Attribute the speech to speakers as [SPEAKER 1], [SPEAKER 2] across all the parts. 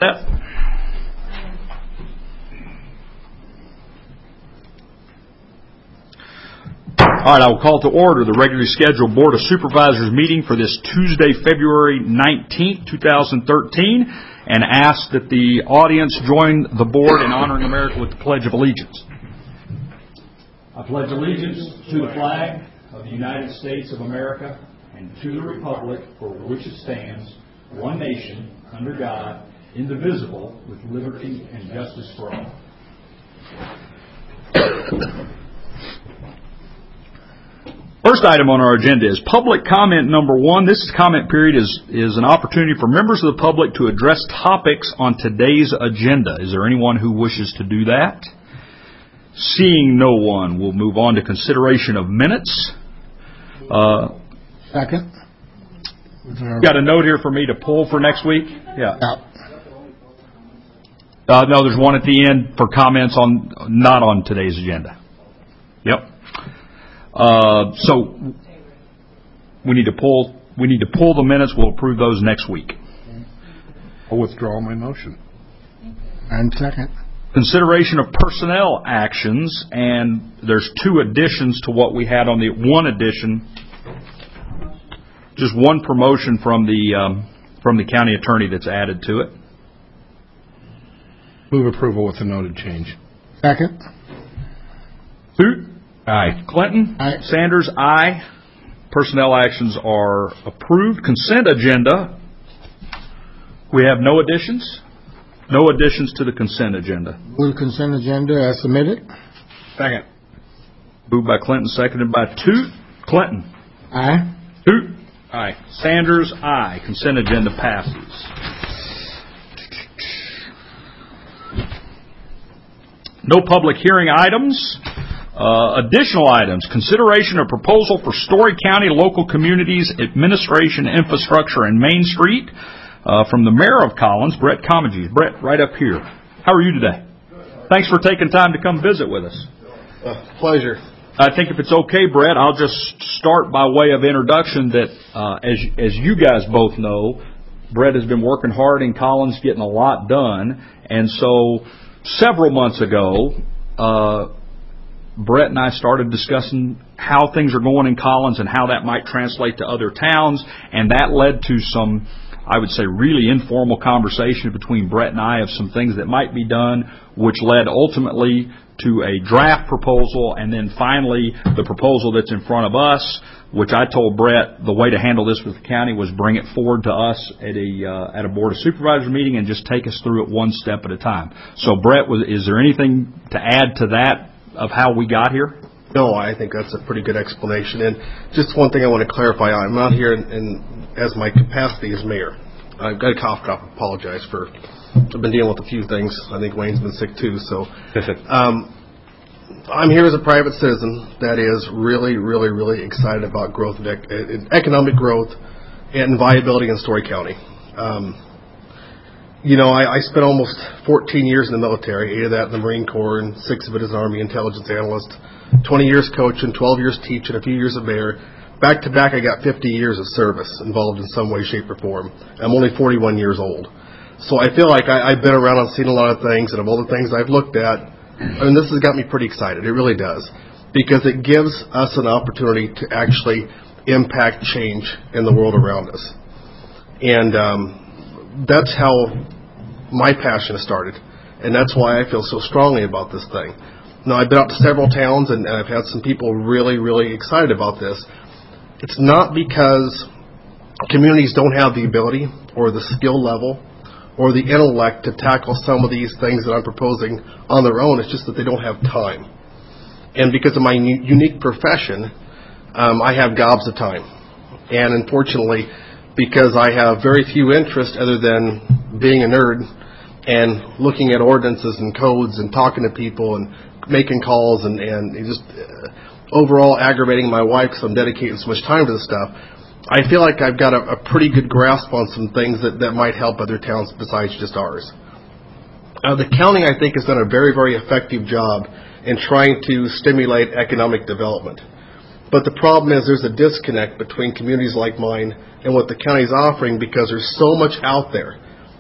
[SPEAKER 1] All right, I will call to order the regularly scheduled Board of Supervisors meeting for this Tuesday, February 19th, 2013, and ask that the audience join the board in honoring America with the Pledge of Allegiance. I pledge allegiance to the flag of the United States of America and to the republic for which it stands, one nation, under God, indivisible, with liberty and justice for all. First item on our agenda is public comment number 1. This comment period is an opportunity for members of the public to address topics on today's agenda. Is there anyone who wishes to do that? Seeing no one, we'll move on to consideration of minutes.
[SPEAKER 2] Second.
[SPEAKER 1] Got a note here for me to pull for next week? Yeah. No, there's one at the end for comments not on today's agenda. Yep. So we need to pull the minutes. We'll approve those next week.
[SPEAKER 2] I'll withdraw my motion. And second.
[SPEAKER 1] Consideration of personnel actions, and there's 2 additions to what we had on the one addition. Just one promotion from the county attorney that's added to it.
[SPEAKER 2] Move approval with a noted change.
[SPEAKER 3] Second.
[SPEAKER 1] Hoot.
[SPEAKER 2] Aye.
[SPEAKER 1] Clinton?
[SPEAKER 3] Aye.
[SPEAKER 1] Sanders? Aye. Personnel actions are approved. Consent agenda. We have no additions? No additions to the consent agenda.
[SPEAKER 3] Move consent agenda as submitted.
[SPEAKER 2] Second.
[SPEAKER 1] Moved by Clinton, seconded by Toot. Clinton?
[SPEAKER 3] Aye.
[SPEAKER 1] Toot?
[SPEAKER 2] Aye.
[SPEAKER 1] Sanders? Aye. Consent agenda passes. No public hearing items. Additional items. Consideration of proposal for Story County Local Communities Administration Infrastructure and Main Street from the Mayor of Collins, Brett Comegys. Brett, right up here. How are you today? Thanks for taking time to come visit with us.
[SPEAKER 4] Pleasure.
[SPEAKER 1] I think if it's okay, Brett, I'll just start by way of introduction that, as you guys both know, Brett has been working hard in Collins, getting a lot done, and so several months ago, Brett and I started discussing how things are going in Collins and how that might translate to other towns, and that led to some, I would say, really informal conversation between Brett and I of some things that might be done, which led ultimately to a draft proposal, and then finally the proposal that's in front of us, which I told Brett the way to handle this with the county was bring it forward to us at a Board of Supervisors meeting and just take us through it one step at a time. So, Brett, is there anything to add to that of how we got here?
[SPEAKER 4] No, I think that's a pretty good explanation. And just one thing I want to clarify. I'm not here as my capacity as mayor. I've got a cough drop. I apologize for. I've been dealing with a few things. I think Wayne's been sick too. So I'm here as a private citizen that is really, really, really excited about growth, economic growth, and viability in Story County. I spent almost 14 years in the military, 8 of that in the Marine Corps, and 6 of it as an Army intelligence analyst, 20 years coaching, 12 years teaching, a few years of mayor. Back to back, I got 50 years of service involved in some way, shape, or form. I'm only 41 years old. So I feel like I've been around and seen a lot of things, and of all the things I've looked at, this has got me pretty excited. It really does. Because it gives us an opportunity to actually impact change in the world around us. And that's how my passion started. And that's why I feel so strongly about this thing. Now, I've been out to several towns, and I've had some people really, really excited about this. It's not because communities don't have the ability or the skill level or the intellect to tackle some of these things that I'm proposing on their own. It's just that they don't have time. And because of my unique profession, I have gobs of time. And unfortunately, because I have very few interests other than being a nerd and looking at ordinances and codes and talking to people and making calls and just overall aggravating my wife because I'm dedicating so much time to this stuff, I feel like I've got a pretty good grasp on some things that might help other towns besides just ours. The county, I think, has done a very, very effective job in trying to stimulate economic development. But the problem is there's a disconnect between communities like mine and what the county is offering because there's so much out there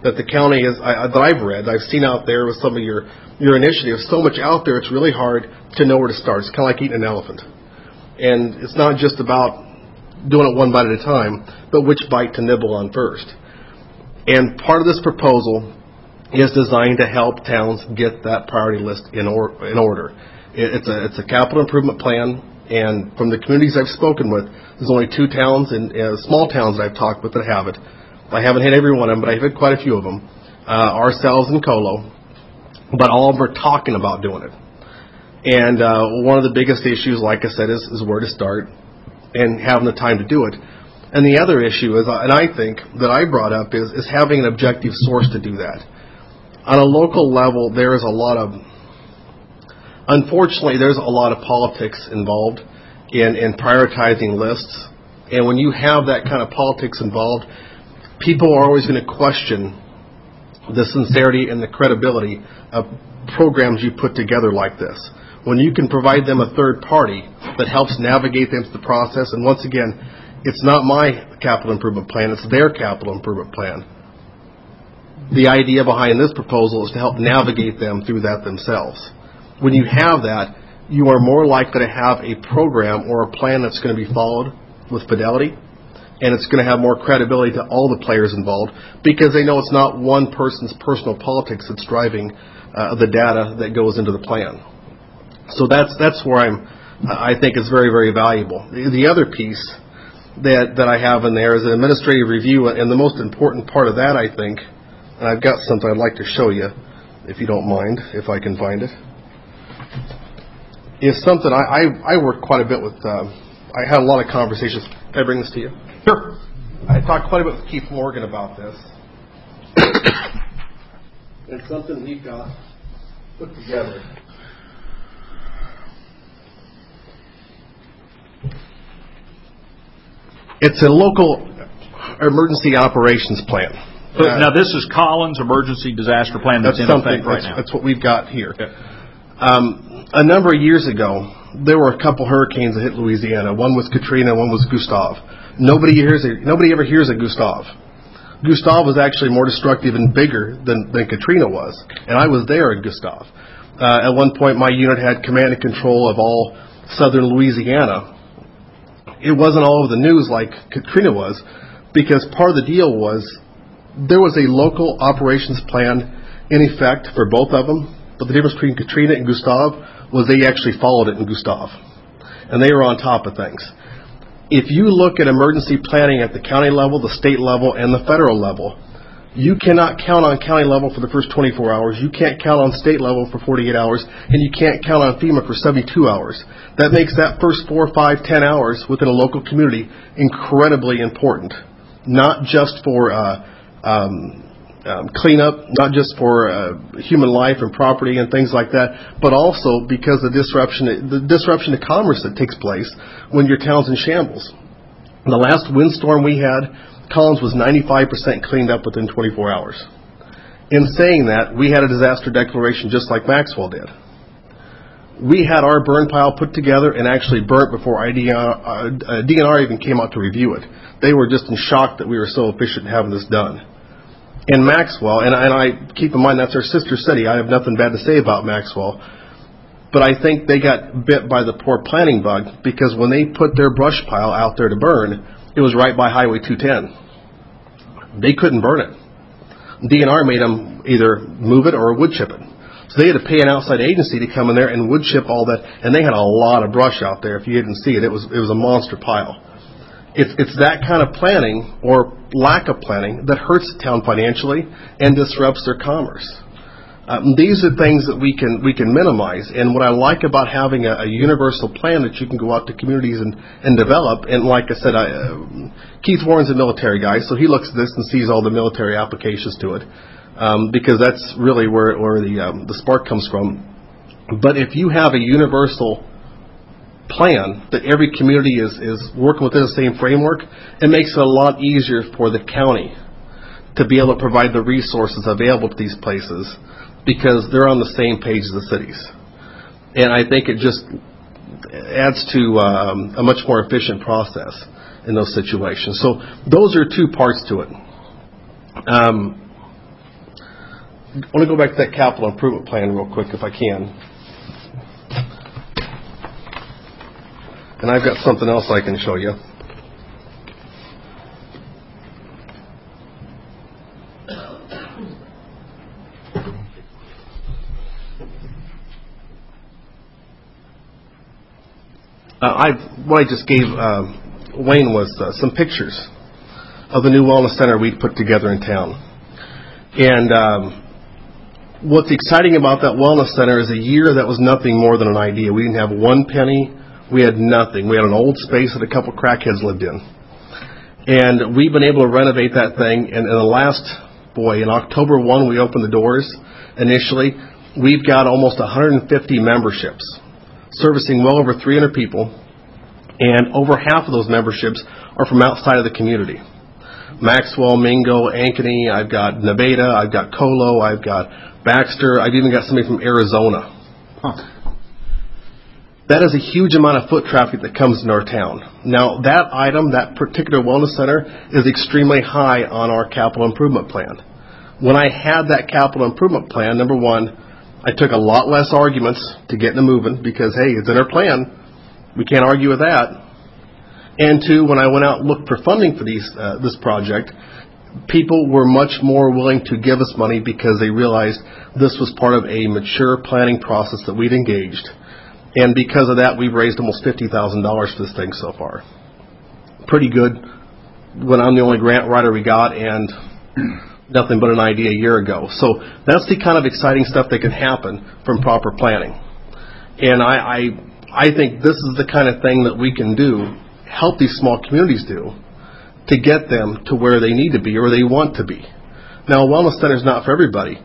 [SPEAKER 4] that the county is, that I've read, I've seen out there with some of your initiatives, so much out there, it's really hard to know where to start. It's kind of like eating an elephant. And it's not just about doing it one bite at a time, but which bite to nibble on first. And part of this proposal is designed to help towns get that priority list in order. It's a capital improvement plan, and from the communities I've spoken with, there's only 2 towns and small towns that I've talked with that have it. I haven't hit every one of them, but I've hit quite a few of them. Ourselves and Colo, but all of them are talking about doing it. And one of the biggest issues, like I said, is where to start and having the time to do it. And the other issue is, and I think that I brought up, is having an objective source to do that. On a local level, there is unfortunately, there's a lot of politics involved in prioritizing lists. And when you have that kind of politics involved, people are always going to question the sincerity and the credibility of programs you put together like this. When you can provide them a third party that helps navigate them through the process, and once again, it's not my capital improvement plan, it's their capital improvement plan. The idea behind this proposal is to help navigate them through that themselves. When you have that, you are more likely to have a program or a plan that's going to be followed with fidelity, and it's going to have more credibility to all the players involved because they know it's not one person's personal politics that's driving the data that goes into the plan. So that's where I think it's very, very valuable. The other piece that I have in there is an administrative review, and the most important part of that, I think, and I've got something I'd like to show you, if you don't mind, if I can find it, is something I worked quite a bit with. I had a lot of conversations. Can I bring this to you?
[SPEAKER 1] Sure.
[SPEAKER 4] I talked quite a bit with Keith Morgan about this. It's something we've got put together. It's a local emergency operations plan.
[SPEAKER 1] Now, this is Collins Emergency Disaster Plan that's in effect right now.
[SPEAKER 4] That's what we've got here. Okay. A number of years ago, there were a couple hurricanes that hit Louisiana. One was Katrina, one was Gustav. Nobody ever hears of Gustav. Gustav was actually more destructive and bigger than Katrina was, and I was there in Gustav. At one point, my unit had command and control of all southern Louisiana. It wasn't all over the news like Katrina was, because part of the deal was there was a local operations plan in effect for both of them, but the difference between Katrina and Gustav was they actually followed it in Gustav, and they were on top of things. If you look at emergency planning at the county level, the state level, and the federal level, you cannot count on county level for the first 24 hours. You can't count on state level for 48 hours, and you can't count on FEMA for 72 hours. That makes that first 4, 5, 10 hours within a local community incredibly important, not just for cleanup, not just for human life and property and things like that, but also because the disruption to commerce that takes place when your town's in shambles. In the last windstorm we had, Collins was 95% cleaned up within 24 hours. In saying that, we had a disaster declaration just like Maxwell did. We had our burn pile put together and actually burnt before DNR even came out to review it. They were just in shock that we were so efficient in having this done. In Maxwell, and I keep in mind that's our sister city, I have nothing bad to say about Maxwell, but I think they got bit by the poor planning bug because when they put their brush pile out there to burn, it was right by Highway 210. They couldn't burn it. DNR made them either move it or wood chip it. So they had to pay an outside agency to come in there and wood chip all that, and they had a lot of brush out there. If you didn't see it, it was a monster pile. It's that kind of planning or lack of planning that hurts the town financially and disrupts their commerce. These are things that we can minimize, and what I like about having a universal plan that you can go out to communities and develop, and like I said, Keith Warren's a military guy, so he looks at this and sees all the military applications to it, because that's really where the spark comes from. But if you have a universal plan that every community is working within the same framework, it makes it a lot easier for the county to be able to provide the resources available to these places because they're on the same page as the cities. And I think it just adds to a much more efficient process in those situations. So those are two parts to it. I want to go back to that capital improvement plan real quick if I can. And I've got something else I can show you. What I just gave Wayne was some pictures of the new wellness center we'd put together in town. And what's exciting about that wellness center is a year that was nothing more than an idea. We didn't have one penny. We had nothing. We had an old space that a couple crackheads lived in. And we've been able to renovate that thing. And in the last, in October 1, we opened the doors initially. We've got almost 150 memberships, servicing well over 300 people. And over half of those memberships are from outside of the community. Maxwell, Mingo, Ankeny, I've got Nevada, I've got Colo, I've got Baxter, I've even got somebody from Arizona.
[SPEAKER 3] Huh.
[SPEAKER 4] That is a huge amount of foot traffic that comes into our town. Now, that item, that particular wellness center, is extremely high on our capital improvement plan. When I had that capital improvement plan, number one, I took a lot less arguments to get it moving because, hey, it's in our plan. We can't argue with that. And two, when I went out and looked for funding for this project, people were much more willing to give us money because they realized this was part of a mature planning process that we'd engaged. And because of that, we've raised almost $50,000 for this thing so far. Pretty good when I'm the only grant writer we got and nothing but an idea a year ago. So that's the kind of exciting stuff that can happen from proper planning. And I think this is the kind of thing that we can do, help these small communities do, to get them to where they need to be or they want to be. Now, a wellness center is not for everybody.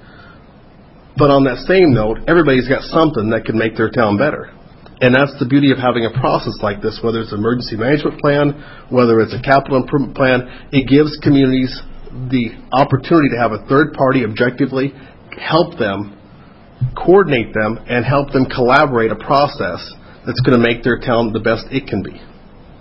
[SPEAKER 4] But on that same note, everybody's got something that can make their town better. And that's the beauty of having a process like this, whether it's an emergency management plan, whether it's a capital improvement plan. It gives communities the opportunity to have a third party objectively help them, coordinate them, and help them collaborate a process that's going to make their town the best it can be.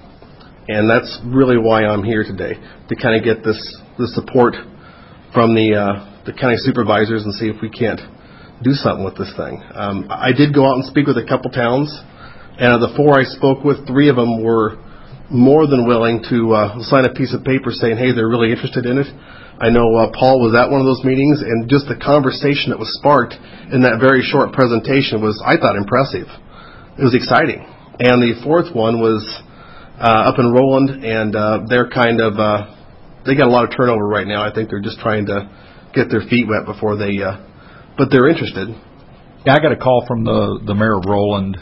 [SPEAKER 4] And that's really why I'm here today, to kind of get the support from the county supervisors and see if we can't do something with this thing. I did go out and speak with a couple towns, and of the 4 I spoke with, 3 of them were more than willing to sign a piece of paper saying, hey, they're really interested in it. I know Paul was at one of those meetings, and just the conversation that was sparked in that very short presentation was, I thought, impressive. It was exciting. And the 4th one was up in Roland, and they're kind of, they got a lot of turnover right now. I think they're just trying to get their feet wet before they, but they're interested.
[SPEAKER 1] Yeah, I got a call from the mayor of Roland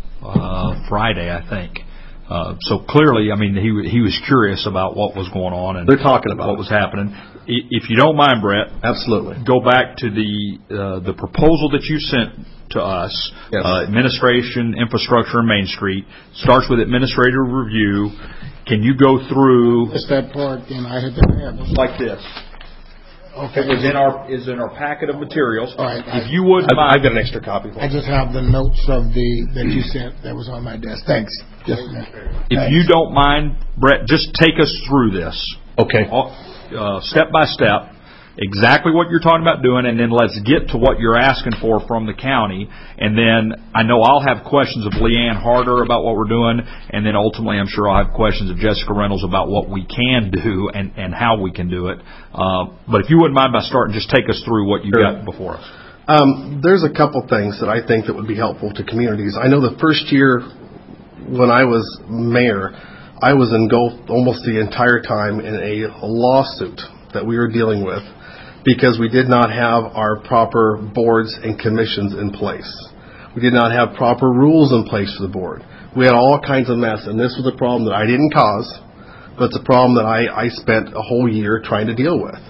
[SPEAKER 1] Friday, I think. So clearly, I mean, he was curious about what was going on and
[SPEAKER 4] they're talking about
[SPEAKER 1] what was happening. If you don't mind, Brett,
[SPEAKER 4] absolutely,
[SPEAKER 1] go back to the proposal that you sent to us.
[SPEAKER 4] Yes.
[SPEAKER 1] Administration, infrastructure, and Main Street starts with administrative review. Can you go through?
[SPEAKER 3] It's that part, and I had to have it.
[SPEAKER 1] Like this.
[SPEAKER 3] Okay.
[SPEAKER 1] It is in our packet of materials.
[SPEAKER 3] All right.
[SPEAKER 1] If you would mind,
[SPEAKER 4] I've got an extra copy.
[SPEAKER 3] I just have the notes of that you sent that was on my desk. Thanks. Just a minute.
[SPEAKER 1] if you don't mind, Brett, just take us through this.
[SPEAKER 4] Okay.
[SPEAKER 1] Step by step, exactly what you're talking about doing, and then let's get to what you're asking for from the county. And then I know I'll have questions of Leanne Harder about what we're doing, and then ultimately I'm sure I'll have questions of Jessica Reynolds about what we can do and how we can do it. But if you wouldn't mind by starting, just take us through what you got before us.
[SPEAKER 4] There's a couple things that I think that would be helpful to communities. I know the first year when I was mayor, I was engulfed almost the entire time in a lawsuit that we were dealing with because we did not have our proper boards and commissions in place. We did not have proper rules in place for the board. We had all kinds of mess, and this was a problem that I didn't cause, but it's a problem that I spent a whole year trying to deal with.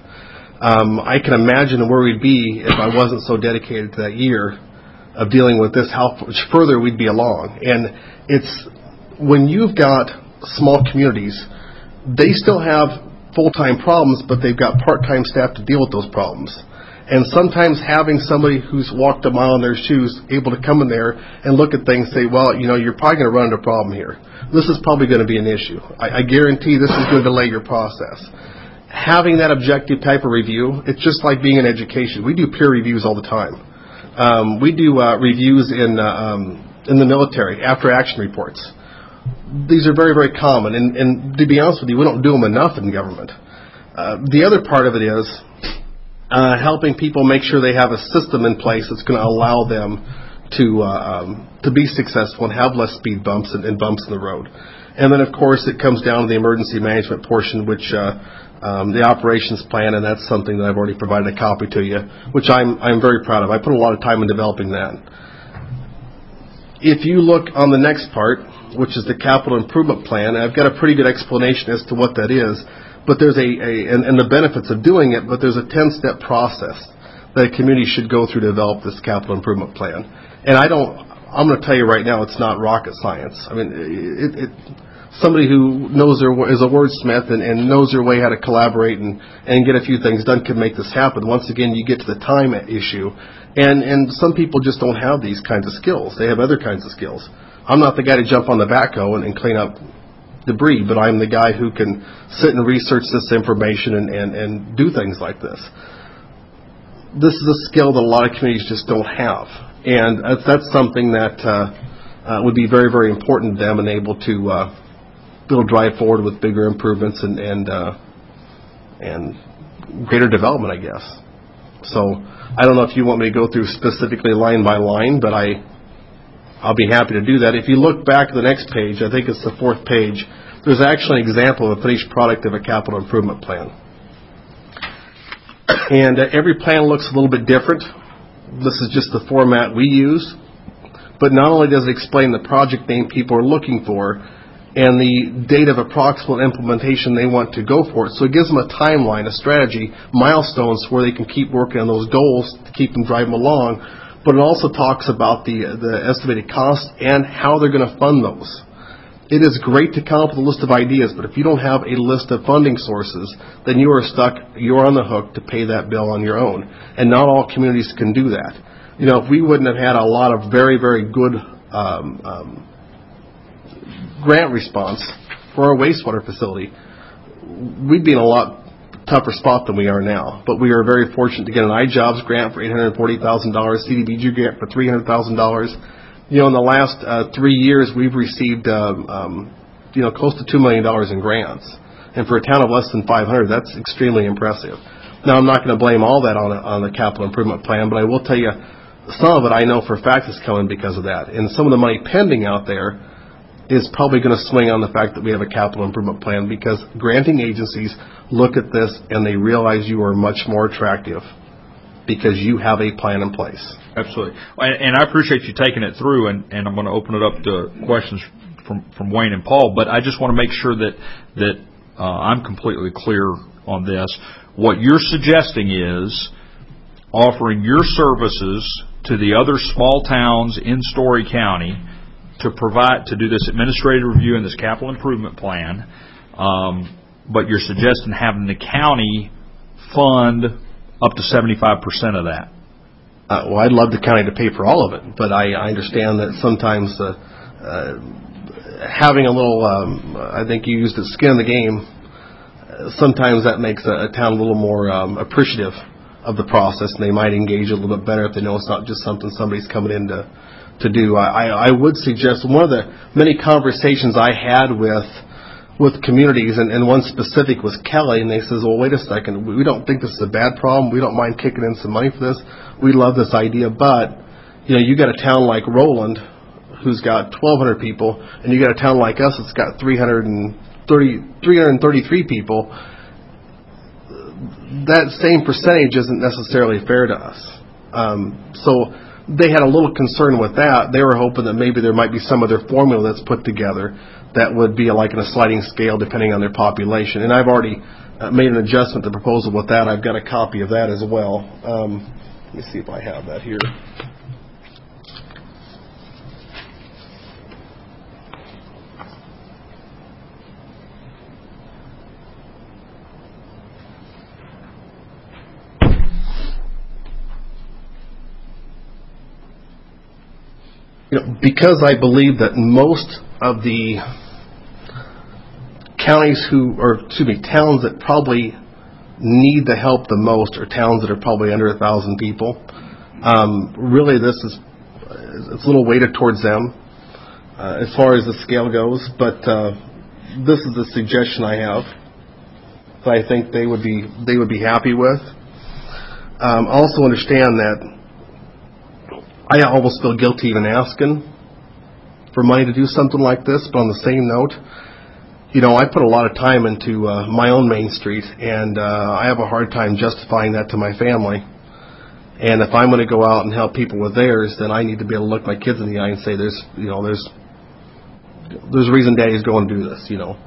[SPEAKER 4] I can imagine where we'd be if I wasn't so dedicated to that year of dealing with this, how much further we'd be along. And it's when you've got small communities, they still have full-time problems, but they've got part-time staff to deal with those problems. And sometimes having somebody who's walked a mile in their shoes able to come in there and look at things and say, well, you're probably going to run into a problem here. This is probably going to be an issue. I guarantee this is going to delay your process. having that objective type of review, it's just like being in education. We do peer reviews all the time. We do reviews in the military, after action reports. These are very, very common, and to be honest with you, we don't do them enough in government. The other part of it is helping people make sure they have a system in place that's going to allow them to be successful and have less speed bumps and bumps in the road. And then, of course, it comes down to the emergency management portion, which the operations plan, and that's something that I've already provided a copy to you, which I'm very proud of. I put a lot of time in developing that. If you look on the next part, which is the capital improvement plan, I've got a pretty good explanation as to what that is, but there's and the benefits of doing it, but there's a 10-step process that a community should go through to develop this capital improvement plan. And I'm going to tell you right now, it's not rocket science. I mean, somebody who is a wordsmith and knows their way how to collaborate and get a few things done can make this happen. Once again, you get to the time issue, and some people just don't have these kinds of skills. They have other kinds of skills. I'm not the guy to jump on the backhoe and clean up debris, but I'm the guy who can sit and research this information and do things like this. This is a skill that a lot of communities just don't have, and that's something that would be very, very important to them and able to it'll drive forward with bigger improvements and greater development, I guess. So I don't know if you want me to go through specifically line by line, but I'll be happy to do that. If you look back at the next page, I think it's the 4th page, there's actually an example of a finished product of a capital improvement plan. And every plan looks a little bit different. This is just the format we use. But not only does it explain the project name people are looking for, and the date of approximate implementation they want to go for it. So it gives them a timeline, a strategy, milestones where they can keep working on those goals to keep them driving along. But it also talks about the estimated cost and how they're going to fund those. It is great to come up with a list of ideas, but if you don't have a list of funding sources, then you are stuck, you're on the hook to pay that bill on your own. And not all communities can do that. You know, if we wouldn't have had a lot of very, very good grant response for our wastewater facility, we'd be in a lot tougher spot than we are now. But we are very fortunate to get an iJobs grant for $840,000, CDBG grant for $300,000. You know, in the last 3 years, we've received close to $2 million in grants, and for a town of less than 500, that's extremely impressive. Now, I'm not going to blame all that on the capital improvement plan, but I will tell you some of it I know for a fact is coming because of that, and some of the money pending out there is probably going to swing on the fact that we have a capital improvement plan, because granting agencies look at this and they realize you are much more attractive because you have a plan in place.
[SPEAKER 1] Absolutely. And I appreciate you taking it through, and I'm going to open it up to questions from Wayne and Paul, but I just want to make sure that I'm completely clear on this. What you're suggesting is offering your services to the other small towns in Story County to do this administrative review and this capital improvement plan, but you're suggesting having the county fund up to 75% of that.
[SPEAKER 4] Well, I'd love the county to pay for all of it, but I understand that sometimes having a little, I think you used the skin in the game, sometimes that makes a town a little more appreciative of the process, and they might engage a little bit better if they know it's not just something somebody's coming in to do. I would suggest one of the many conversations I had with communities, and one specific was Kelly, and they says, well, wait a second, we don't think this is a bad problem. We don't mind kicking in some money for this. We love this idea, but you got a town like Roland who's got 1,200 people, and you got a town like us that's got 333 people. That same percentage isn't necessarily fair to us. So they had a little concern with that. They were hoping that maybe there might be some other formula that's put together that would be like in a sliding scale depending on their population. And I've already made an adjustment to the proposal with that. I've got a copy of that as well. Let me see if I have that here. Because I believe that most of the towns that probably need the help the most are towns that are probably under 1,000 people. Really, it's a little weighted towards them as far as the scale goes, but this is the suggestion I have that I think they would be happy with. Also understand that I almost feel guilty even asking for money to do something like this, but on the same note, I put a lot of time into my own Main Street, and I have a hard time justifying that to my family. And if I'm going to go out and help people with theirs, then I need to be able to look my kids in the eye and say, there's a reason Daddy's going to do this.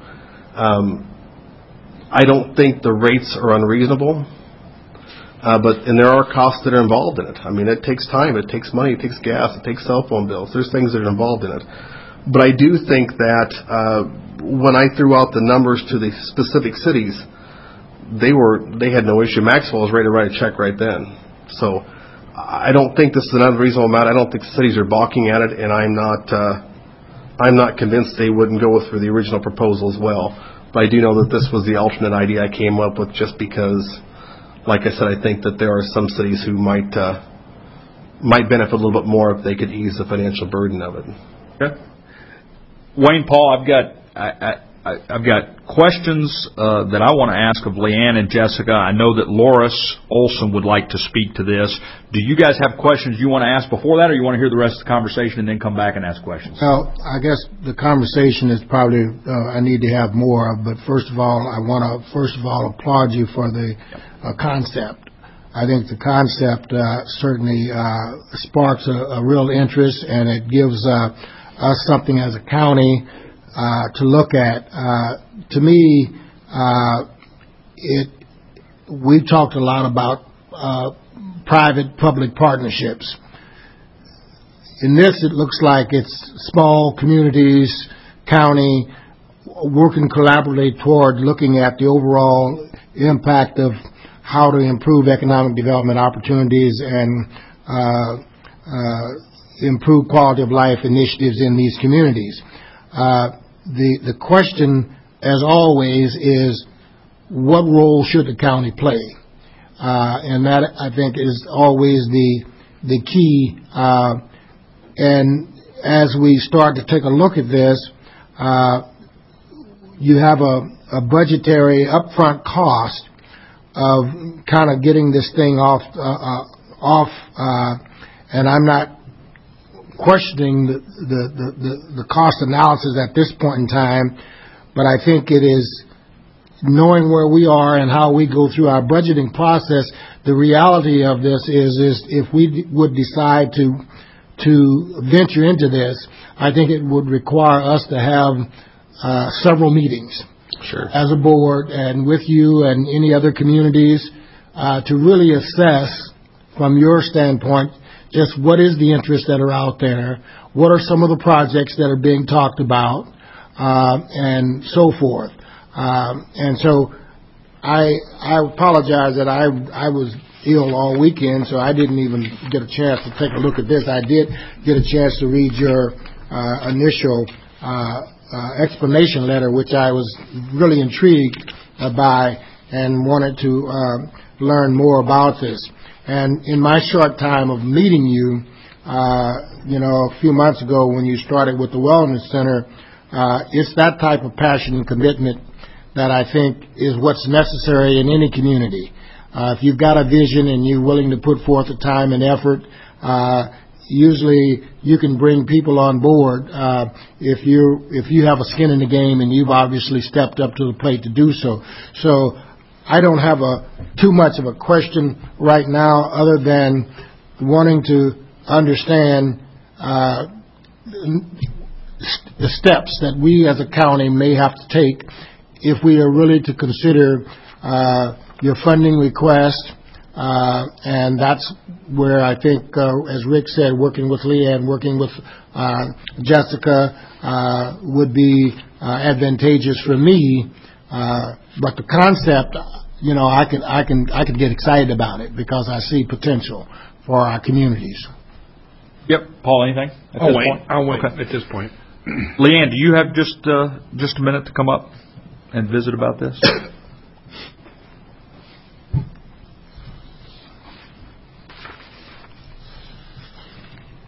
[SPEAKER 4] I don't think the rates are unreasonable, and there are costs that are involved in it. I mean, it takes time, it takes money, it takes gas, it takes cell phone bills. There's things that are involved in it. But I do think that when I threw out the numbers to the specific cities, they had no issue. Maxwell was ready to write a check right then. So I don't think this is an unreasonable amount. I don't think the cities are balking at it, and I'm not convinced they wouldn't go through the original proposal as well. But I do know that this was the alternate idea I came up with, just because, like I said, I think that there are some cities who might benefit a little bit more if they could ease the financial burden of it.
[SPEAKER 1] Okay. Wayne, Paul, I've got questions that I want to ask of Leanne and Jessica. I know that Loris Olson would like to speak to this. Do you guys have questions you want to ask before that, or you want to hear the rest of the conversation and then come back and ask questions?
[SPEAKER 3] Well, I guess the conversation is probably I need to have more of, but first of all, I want to applaud you for the concept. I think the concept certainly sparks a real interest, and it gives us something as a county to look at. To me, we've talked a lot about private-public partnerships. In this, it looks like it's small communities, county, working collaboratively toward looking at the overall impact of how to improve economic development opportunities and improve quality of life initiatives in these communities. The question, as always, is what role should the county play? And that, I think, is always the key. And as we start to take a look at this, you have a budgetary upfront cost of kind of getting this thing off, and I'm not questioning the cost analysis at this point in time, but I think it is knowing where we are and how we go through our budgeting process. The reality of this is if we would decide to venture into this, I think it would require us to have several meetings.
[SPEAKER 4] Sure.
[SPEAKER 3] As a board and with you and any other communities to really assess from your standpoint just what is the interest that are out there, what are some of the projects that are being talked about, and so forth. And so I apologize that I was ill all weekend, so I didn't even get a chance to take a look at this. I did get a chance to read your initial explanation letter, which I was really intrigued by and wanted to learn more about this. And in my short time of meeting you, a few months ago when you started with the Wellness Center, it's that type of passion and commitment that I think is what's necessary in any community. If you've got a vision and you're willing to put forth the time and effort, usually you can bring people on board if you have a skin in the game, and you've obviously stepped up to the plate to do so. So I don't have too much of a question right now, other than wanting to understand the steps that we as a county may have to take if we are really to consider your funding request. And that's where I think, as Rick said, working with Leanne, working with Jessica would be advantageous for me. But the concept, I can get excited about it because I see potential for our communities.
[SPEAKER 1] Yep. Paul, anything?
[SPEAKER 2] I'll wait
[SPEAKER 1] Okay.
[SPEAKER 2] at this point.
[SPEAKER 1] Leanne, do you have just a minute to come up and visit about this?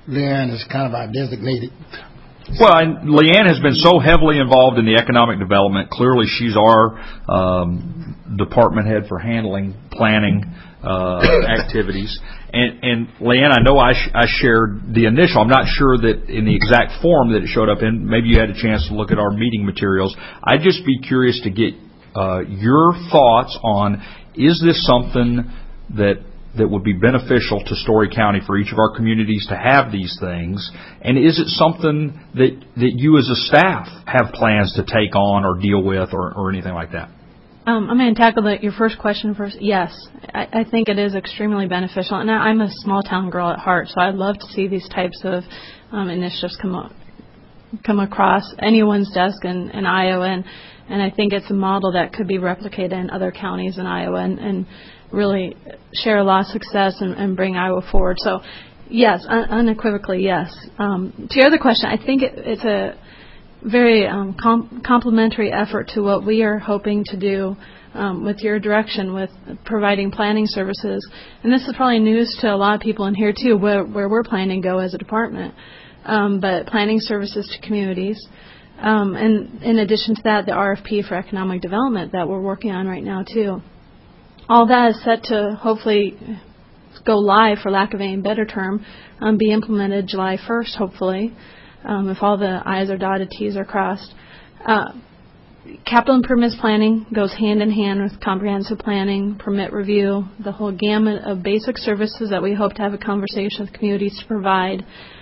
[SPEAKER 3] Leanne is kind of our designated.
[SPEAKER 1] Well, and Leanne has been so heavily involved in the economic development. Clearly, she's our department head for handling planning activities. And Leanne, I know I shared the initial. I'm not sure that in the exact form that it showed up in. Maybe you had a chance to look at our meeting materials. I'd just be curious to get your thoughts on, is this something that would be beneficial to Story County for each of our communities to have these things? And is it something that you as a staff have plans to take on or deal with or anything like that?
[SPEAKER 5] I'm going to tackle your first question first. Yes, I think it is extremely beneficial. And I'm a small-town girl at heart, so I'd love to see these types of initiatives come across anyone's desk in Iowa. And I think it's a model that could be replicated in other counties in Iowa and really share a lot of success and bring Iowa forward. So, yes, unequivocally, yes. To your other question, I think it's a very complementary effort to what we are hoping to do with your direction with providing planning services. And this is probably news to a lot of people in here, too, where we're planning to go as a department. But planning services to communities. And in addition to that, the RFP for economic development that we're working on right now, too. All that is set to hopefully go live, for lack of any better term, be implemented July 1st, hopefully, if all the I's are dotted, T's are crossed. Capital and permits planning goes hand in hand with comprehensive planning, permit review, the whole gamut of basic services that we hope to have a conversation with communities to provide.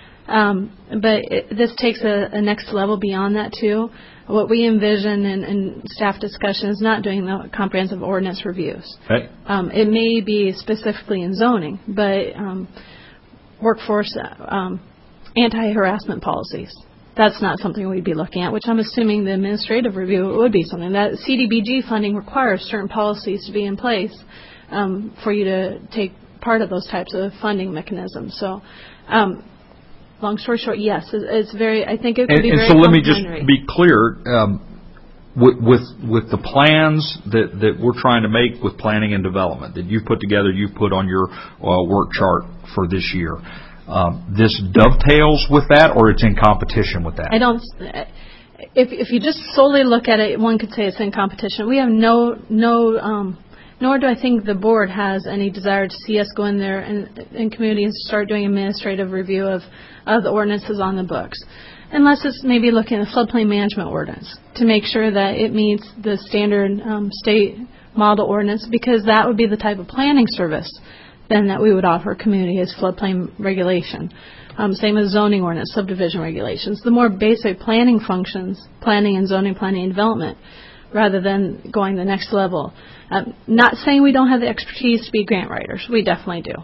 [SPEAKER 5] But this takes a next level beyond that, too. What we envision in staff discussion is not doing the comprehensive ordinance reviews.
[SPEAKER 1] Okay.
[SPEAKER 5] It may be specifically in zoning, but workforce anti-harassment policies. That's not something we'd be looking at, which I'm assuming the administrative review would be something. That CDBG funding requires certain policies to be in place for you to take part of those types of funding mechanisms. So, long story short, yes, it's very. I think it could be very.
[SPEAKER 1] And so let me just be clear. With the plans that we're trying to make with planning and development that you've put together, you've put on your work chart for this year. This dovetails with that, or it's in competition with that?
[SPEAKER 5] I don't. If you just solely look at it, one could say it's in competition. We have nor do I think the board has any desire to see us go in there and communities start doing administrative review of the ordinances on the books, unless it's maybe looking at the floodplain management ordinance to make sure that it meets the standard state model ordinance, because that would be the type of planning service then that we would offer a community as floodplain regulation. Same as zoning ordinance, subdivision regulations. The more basic planning functions, planning and zoning, planning and development, rather than going the next level. Not saying we don't have the expertise to be grant writers. We definitely do.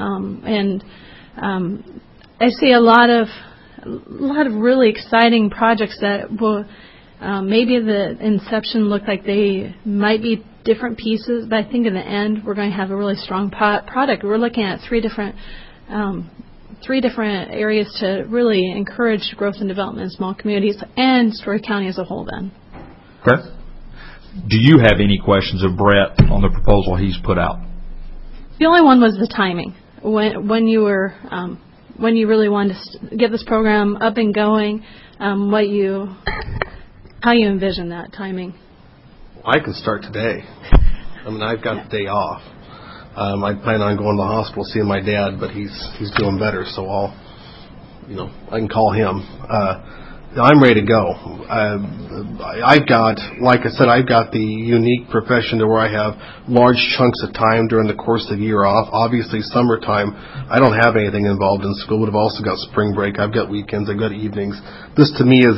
[SPEAKER 5] I see a lot of really exciting projects that will maybe at the inception look like they might be different pieces, but I think in the end we're going to have a really strong product. We're looking at three different areas to really encourage growth and development in small communities and Story County as a whole then.
[SPEAKER 1] Okay. Do you have any questions of Brett on the proposal he's put out?
[SPEAKER 5] The only one was the timing. When you really wanted to get this program up and going, how you envision that timing.
[SPEAKER 4] I can start today. I mean, I've got the day off. I plan on going to the hospital seeing my dad, but he's doing better, so I can call him. I'm ready to go. I've got the unique profession to where I have large chunks of time during the course of the year off. Obviously, summertime, I don't have anything involved in school, but I've also got spring break. I've got weekends. I've got evenings. This to me is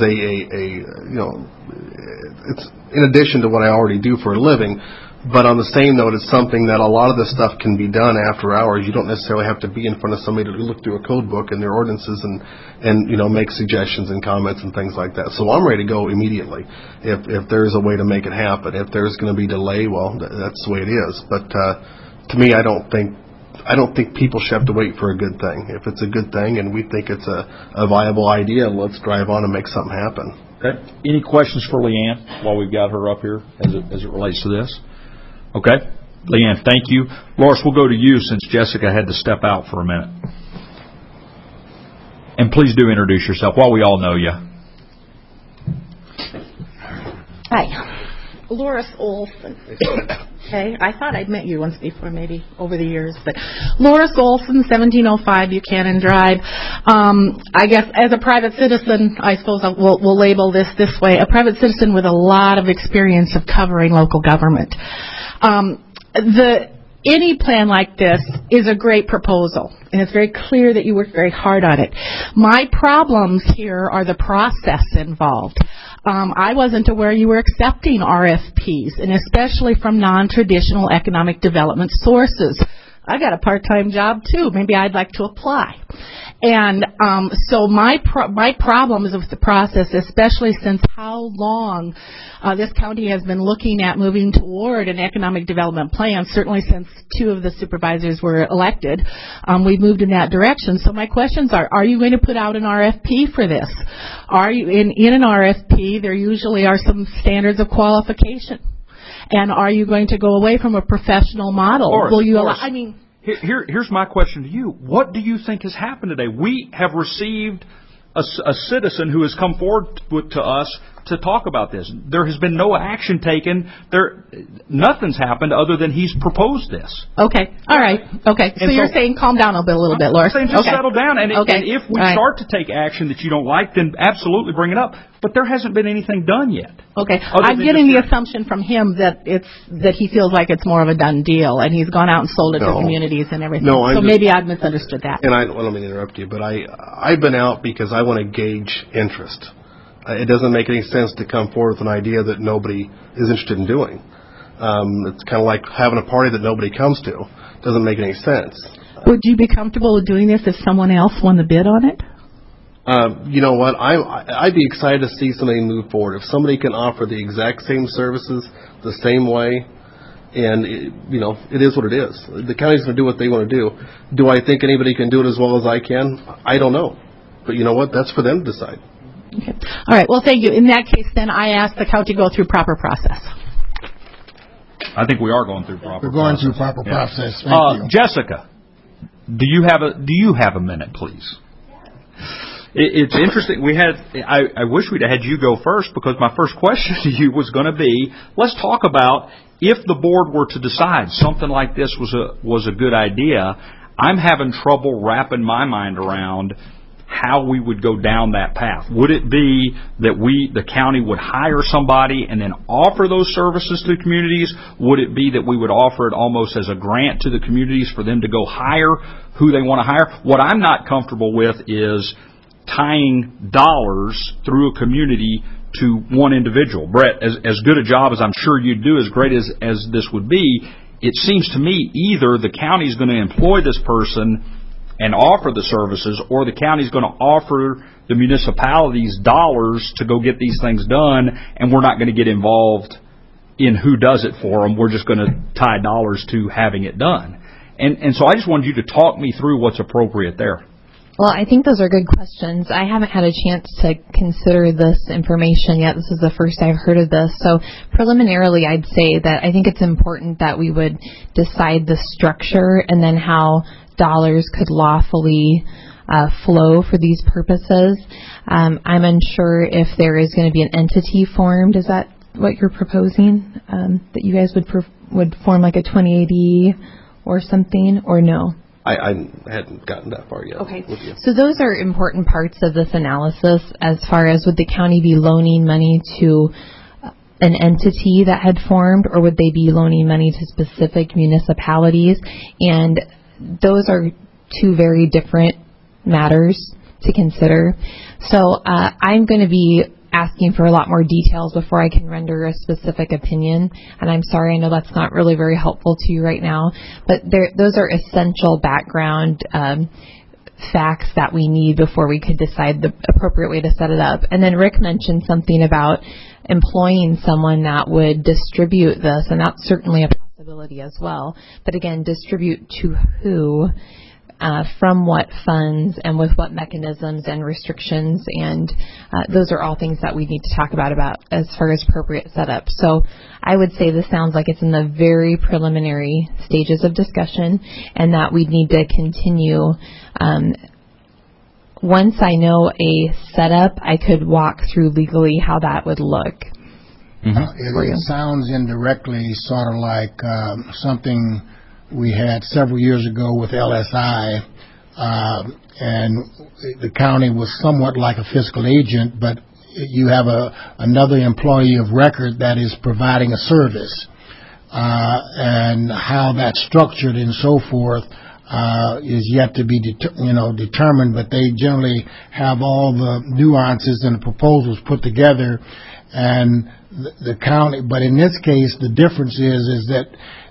[SPEAKER 4] it's in addition to what I already do for a living. But on the same note, it's something that a lot of this stuff can be done after hours. You don't necessarily have to be in front of somebody to look through a code book and their ordinances and make suggestions and comments and things like that. So I'm ready to go immediately if there's a way to make it happen. If there's going to be delay, well, that's the way it is. But to me, I don't think people should have to wait for a good thing. If it's a good thing and we think it's a viable idea, let's drive on and make something happen.
[SPEAKER 1] Okay. Any questions for Leanne while we've got her up here as it relates to this? Okay. Leanne, thank you. Loris, we'll go to you since Jessica had to step out for a minute. And please do introduce yourself while we all know you.
[SPEAKER 6] Hi, Loris Olson. Okay, I thought I'd met you once before, maybe over the years, but Loris Olson, 1705 Buchanan Drive. I guess as a private citizen, I suppose we'll label this way: a private citizen with a lot of experience of covering local government. Any plan like this is a great proposal, and it's very clear that you worked very hard on it. My problems here are the process involved. I wasn't aware you were accepting RFPs, and especially from non-traditional economic development sources. I got a part-time job, too. Maybe I'd like to apply. And so my problem is with the process, especially since how long this county has been looking at moving toward an economic development plan. Certainly since 2 of the supervisors were elected, we've moved in that direction. So my questions are you going to put out an RFP for this? Are you in an RFP, there usually are some standards of qualification. And are you going to go away from a professional model? Will you allow,
[SPEAKER 1] Here's my question to you. What do you think has happened today? We have received a citizen who has come forward to us to talk about this. There has been no action taken. Nothing's happened other than he's proposed this.
[SPEAKER 6] Okay. All right. Okay. So you're saying calm down a little bit, Laura.
[SPEAKER 1] I'm saying just settle down. And if we start to take action that you don't like, then absolutely bring it up. But there hasn't been anything done yet.
[SPEAKER 6] Okay. I'm getting the assumption from him that he feels like it's more of a done deal, and he's gone out and sold it to communities and everything.
[SPEAKER 4] No,
[SPEAKER 6] so maybe I've misunderstood that.
[SPEAKER 4] And I don't mean to interrupt you, but I've been out because I want to gauge interest. It doesn't make any sense to come forward with an idea that nobody is interested in doing. It's kind of like having a party that nobody comes to. It doesn't make any sense.
[SPEAKER 6] Would you be comfortable with doing this if someone else won the bid on it?
[SPEAKER 4] You know what? I'd be excited to see somebody move forward. If somebody can offer the exact same services the same way, and it is what it is. The county's going to do what they want to do. Do I think anybody can do it as well as I can? I don't know. But you know what? That's for them to decide.
[SPEAKER 6] Okay. All right. Well, thank you. In that case, then, I ask the county to go through proper process.
[SPEAKER 1] I think we are going through proper process.
[SPEAKER 3] We're going through proper process. Thank you.
[SPEAKER 1] Jessica, do you have a minute, please? It's interesting. I wish we'd had you go first, because my first question to you was going to be, let's talk about if the board were to decide something like this was a good idea. I'm having trouble wrapping my mind around how we would go down that path. Would it be that the county would hire somebody and then offer those services to communities? Would it be that we would offer it almost as a grant to the communities for them to go hire who they want to hire? What I'm not comfortable with is tying dollars through a community to one individual. Brett, as good a job as I'm sure you'd do, as great as this would be, it seems to me either the county's going to employ this person and offer the services, or the county's going to offer the municipalities dollars to go get these things done, and we're not going to get involved in who does it for them. We're just going to tie dollars to having it done. And so I just wanted you to talk me through what's appropriate there.
[SPEAKER 7] Well, I think those are good questions. I haven't had a chance to consider this information yet. This is the first I've heard of this. So preliminarily, I'd say that I think it's important that we would decide the structure and then how dollars could lawfully flow for these purposes. I'm unsure if there is going to be an entity formed. Is that what you're proposing? That you guys would form like a 2080 or something, or no?
[SPEAKER 4] I hadn't gotten that far yet.
[SPEAKER 7] Okay. So those are important parts of this analysis as far as would the county be loaning money to an entity that had formed, or would they be loaning money to specific municipalities? And those are 2 very different matters to consider. So I'm going to be asking for a lot more details before I can render a specific opinion. And I'm sorry, I know that's not really very helpful to you right now. But those are essential background facts that we need before we could decide the appropriate way to set it up. And then Rick mentioned something about employing someone that would distribute this, and that's certainly a possibility as well. But again, distribute to who, from what funds, and with what mechanisms and restrictions, and those are all things that we need to talk about as far as appropriate setup. So I would say this sounds like it's in the very preliminary stages of discussion, and that we need to continue once I know a setup, I could walk through legally how that would look.
[SPEAKER 3] It sounds indirectly sort of like something we had several years ago with LSI, and the county was somewhat like a fiscal agent, but you have another employee of record that is providing a service, and how that's structured and so forth is yet to be determined, but they generally have all the nuances and the proposals put together, and the county. But in this case, the difference is that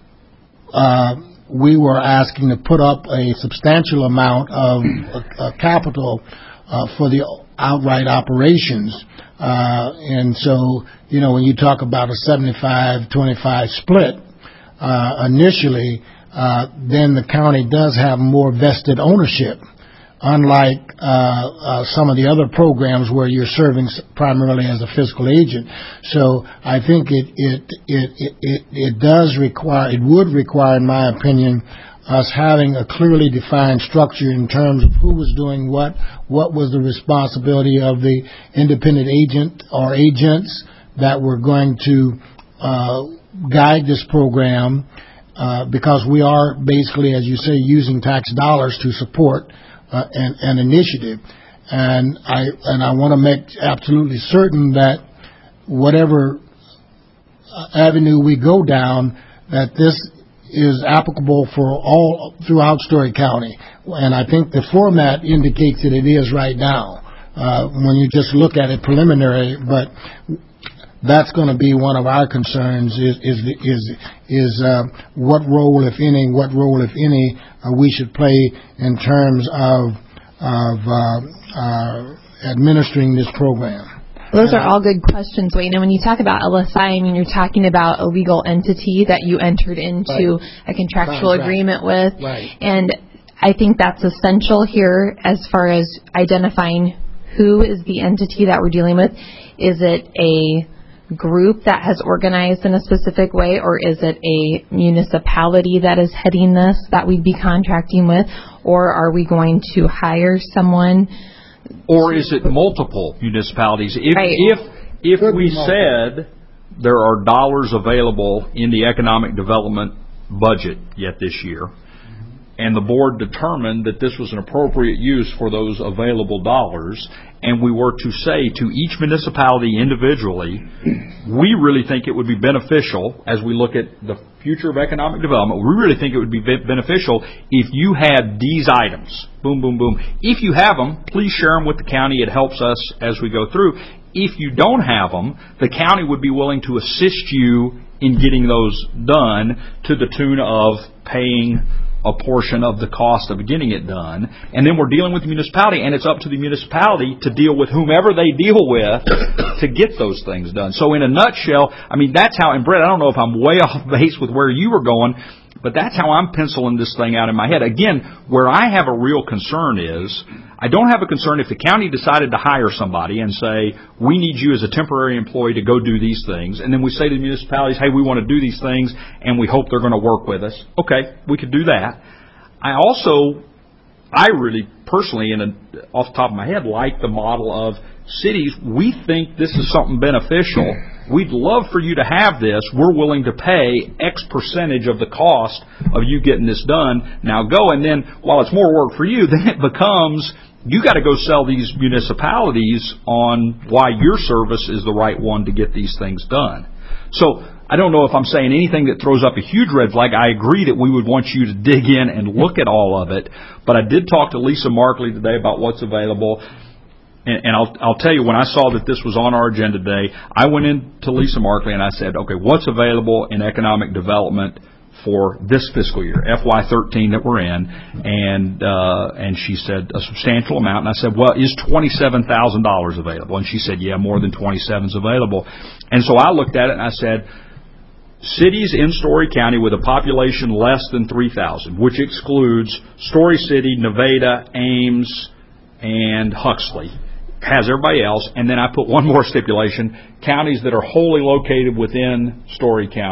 [SPEAKER 3] we were asking to put up a substantial amount of capital for the outright operations. And so, when you talk about a 75-25 split initially, then the county does have more vested ownership, unlike some of the other programs where you're serving primarily as a fiscal agent. So I think it would require, in my opinion, us having a clearly defined structure in terms of who was doing what was the responsibility of the independent agent or agents that were going to guide this program, because we are basically, as you say, using tax dollars to support an initiative. And I want to make absolutely certain that whatever avenue we go down, that this is applicable for all throughout Story County. And I think the format indicates that it is right now, when you just look at it preliminary. But that's going to be one of our concerns is what role, if any, we should play in terms of administering this program.
[SPEAKER 7] Those are all good questions, Wayne. And when you talk about LSI, you're talking about a legal entity that you entered into a contractual agreement with.
[SPEAKER 3] Right.
[SPEAKER 7] And I think that's essential here as far as identifying who is the entity that we're dealing with. Is it a group that has organized in a specific way, or is it a municipality that is heading this that we'd be contracting with, or are we going to hire someone?
[SPEAKER 1] Or is it multiple municipalities? If we said there are dollars available in the economic development budget yet this year, and the board determined that this was an appropriate use for those available dollars, and we were to say to each municipality individually, we really think it would be beneficial, as we look at the future of economic development, we really think it would be beneficial if you had these items. Boom, boom, boom. If you have them, please share them with the county. It helps us as we go through. If you don't have them, the county would be willing to assist you in getting those done to the tune of paying a portion of the cost of getting it done. And then we're dealing with the municipality, and it's up to the municipality to deal with whomever they deal with to get those things done. So in a nutshell, that's how, and Brett, I don't know if I'm way off base with where you were going, but that's how I'm penciling this thing out in my head. Again, where I have a real concern is, I don't have a concern if the county decided to hire somebody and say, we need you as a temporary employee to go do these things. And then we say to the municipalities, hey, we want to do these things and we hope they're going to work with us. Okay, we could do that. I really personally, off the top of my head, like the model of cities. We think this is something beneficial. We'd love for you to have this. We're willing to pay X percentage of the cost of you getting this done. Now go. And then while it's more work for you, then it becomes, you got to go sell these municipalities on why your service is the right one to get these things done. So I don't know if I'm saying anything that throws up a huge red flag. I agree that we would want you to dig in and look at all of it. But I did talk to Lisa Markley today about what's available. And I'll tell you, when I saw that this was on our agenda today, I went in to Lisa Markley and I said, okay, what's available in economic development for this fiscal year, FY13 that we're in? And she said a substantial amount. And I said, well, is $27,000 available? And she said, yeah, more than 27 is available. And so I looked at it and I said, cities in Story County with a population less than 3,000, which excludes Story City, Nevada, Ames, and Huxley, has everybody else. And then I put one more stipulation, counties that are wholly located within Story County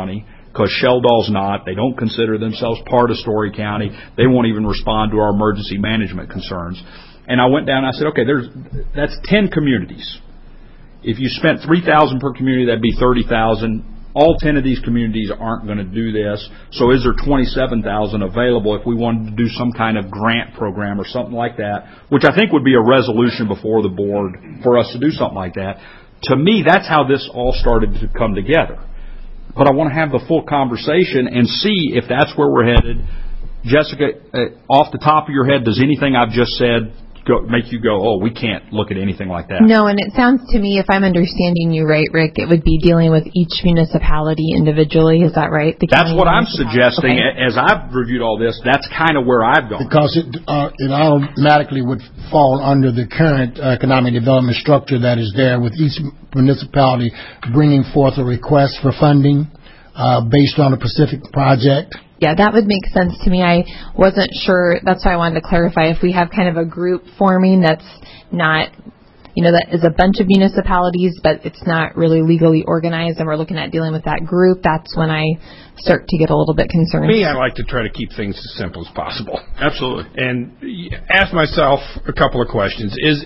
[SPEAKER 1] because Sheldall's not. They don't consider themselves part of Story County. They won't even respond to our emergency management concerns. And I went down and I said, okay, that's 10 communities. If you spent $3,000 per community, that'd be $30,000. All 10 of these communities aren't going to do this. So is there $27,000 available if we wanted to do some kind of grant program or something like that, which I think would be a resolution before the board for us to do something like that. To me, that's how this all started to come together. But I want to have the full conversation and see if that's where we're headed. Jessica, off the top of your head, does anything I've just said make you go, oh, we can't look at anything like that?
[SPEAKER 7] No, and it sounds to me, if I'm understanding you right, Rick, it would be dealing with each municipality individually. Is that right?
[SPEAKER 1] That's what I'm suggesting. Okay. As I've reviewed all this, that's kind of where I've gone.
[SPEAKER 3] Because it automatically would fall under the current economic development structure that is there, with each municipality bringing forth a request for funding based on a specific project.
[SPEAKER 7] Yeah, that would make sense to me. I wasn't sure. That's why I wanted to clarify. If we have kind of a group forming that's not, that is a bunch of municipalities, but it's not really legally organized, and we're looking at dealing with that group, that's when I start to get a little bit concerned.
[SPEAKER 2] Me, I like to try to keep things as simple as possible.
[SPEAKER 1] Absolutely.
[SPEAKER 2] And ask myself a couple of questions. Is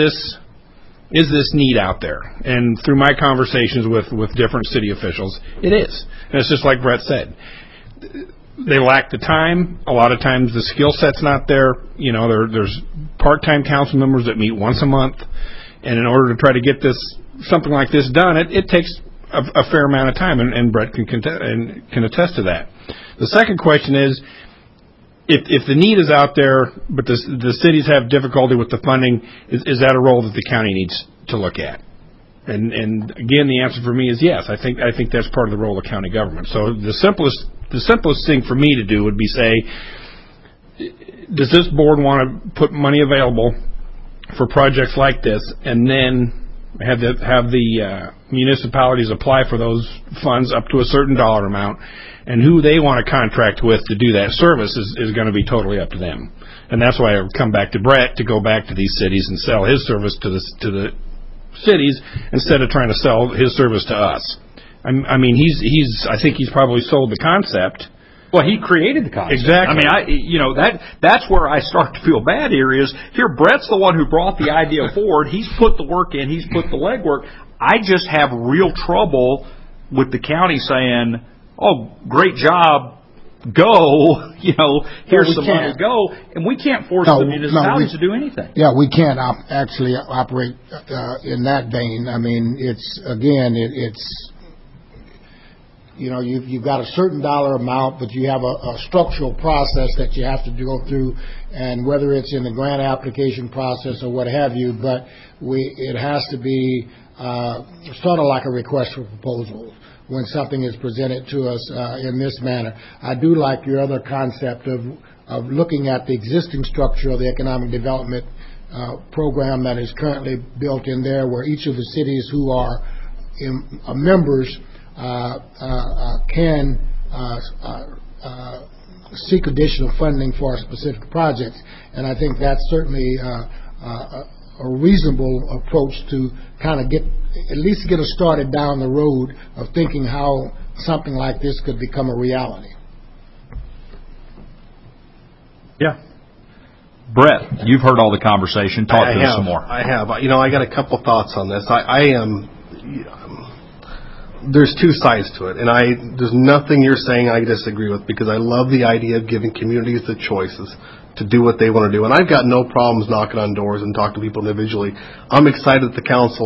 [SPEAKER 2] this need out there? And through my conversations with different city officials, it is. And it's just like Brett said. They lack the time. A lot of times the skill set's not there. There's part-time council members that meet once a month. And in order to try to get something like this done, it takes a fair amount of time, and Brett can attest to that. The second question is, if the need is out there, but the cities have difficulty with the funding, is that a role that the county needs to look at? And again, the answer for me is yes. I think that's part of the role of county government. So the simplest thing for me to do would be say, does this board want to put money available for projects like this, and then have the municipalities apply for those funds up to a certain dollar amount, and who they want to contract with to do that service is going to be totally up to them. And that's why I come back to Brett to go back to these cities and sell his service to the cities instead of trying to sell his service to us. I mean, I think he's probably sold the concept.
[SPEAKER 1] Well, he created the concept.
[SPEAKER 2] Exactly.
[SPEAKER 1] I mean, that's where I start to feel bad here Brett's the one who brought the idea forward. He's put the work in. He's put the legwork. I just have real trouble with the county saying, oh, great job, go, here's some money, go. And we can't force the municipalities to do anything.
[SPEAKER 3] Yeah, we can't actually operate in that vein. I mean, you've got a certain dollar amount, but you have a structural process that you have to go through, and whether it's in the grant application process or what have you, but it has to be sort of like a request for proposal when something is presented to us in this manner. I do like your other concept of looking at the existing structure of the economic development program that is currently built in there, where each of the cities who are members can seek additional funding for specific projects. And I think that's certainly a reasonable approach to kind of at least get us started down the road of thinking how something like this could become a reality.
[SPEAKER 1] Yeah. Brett, you've heard all the conversation. Talk to us some more.
[SPEAKER 4] I have. I got a couple thoughts on this. There's two sides to it, and there's nothing you're saying I disagree with, because I love the idea of giving communities the choices to do what they want to do. And I've got no problems knocking on doors and talking to people individually. I'm excited that the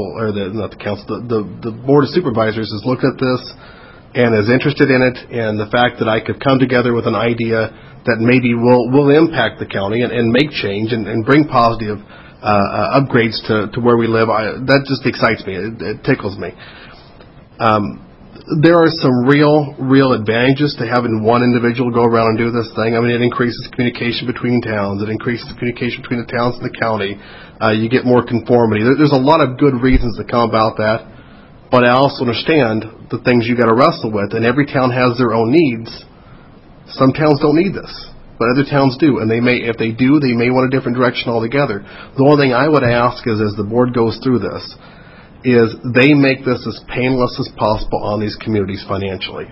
[SPEAKER 4] Board of Supervisors has looked at this and is interested in it, and the fact that I could come together with an idea that maybe will impact the county and make change and bring positive upgrades to where we live, that just excites me. It tickles me. There are some real advantages to having one individual go around and do this thing. I mean, it increases communication between towns. It increases communication between the towns and the county. You get more conformity. There's a lot of good reasons that come about that, but I also understand the things you got to wrestle with, and every town has their own needs. Some towns don't need this, but other towns do, and if they do, they may want a different direction altogether. The only thing I would ask is, as the board goes through this, is they make this as painless as possible on these communities financially.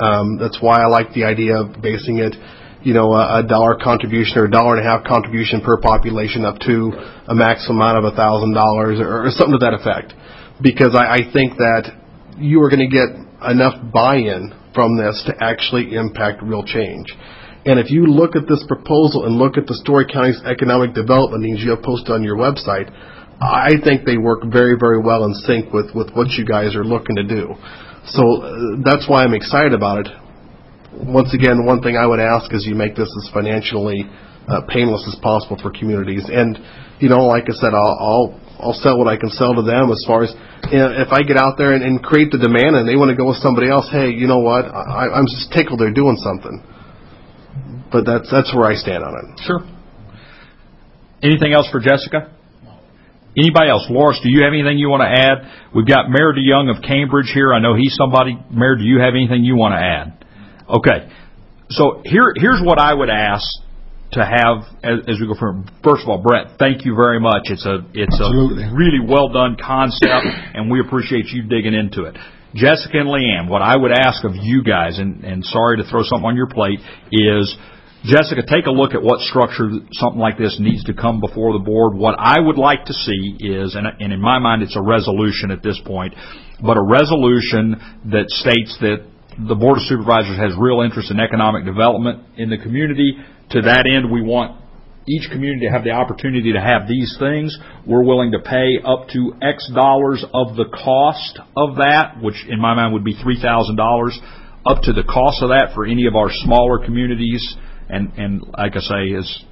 [SPEAKER 4] That's why I like the idea of basing it, a dollar contribution or $1.50 contribution per population up to a maximum amount of $1,000 or something to that effect. Because I think that you are going to get enough buy-in from this to actually impact real change. And if you look at this proposal and look at the Story County's economic development needs you have posted on your website, I think they work very, very well in sync with what you guys are looking to do. So that's why I'm excited about it. Once again, one thing I would ask is you make this as financially painless as possible for communities. And, like I said, I'll sell what I can sell to them as far as, if I get out there and create the demand and they want to go with somebody else, hey, you know what, I'm just tickled they're doing something. But that's where I stand on it.
[SPEAKER 1] Sure. Anything else for Jessica? Anybody else? Loris, do you have anything you want to add? We've got Mayor DeYoung of Cambridge here. I know he's somebody. Mayor, do you have anything you want to add? Okay. So here's what I would ask to have as we go from. First of all, Brett, thank you very much. It's a really well done concept, and we appreciate you digging into it. Jessica and Leanne, what I would ask of you guys, and sorry to throw something on your plate, is Jessica, take a look at what structure something like this needs to come before the board. What I would like to see is, and in my mind it's a resolution at this point, but a resolution that states that the Board of Supervisors has real interest in economic development in the community. To that end, we want each community to have the opportunity to have these things. We're willing to pay up to X dollars of the cost of that, which in my mind would be $3,000, up to the cost of that for any of our smaller communities. And like I say, as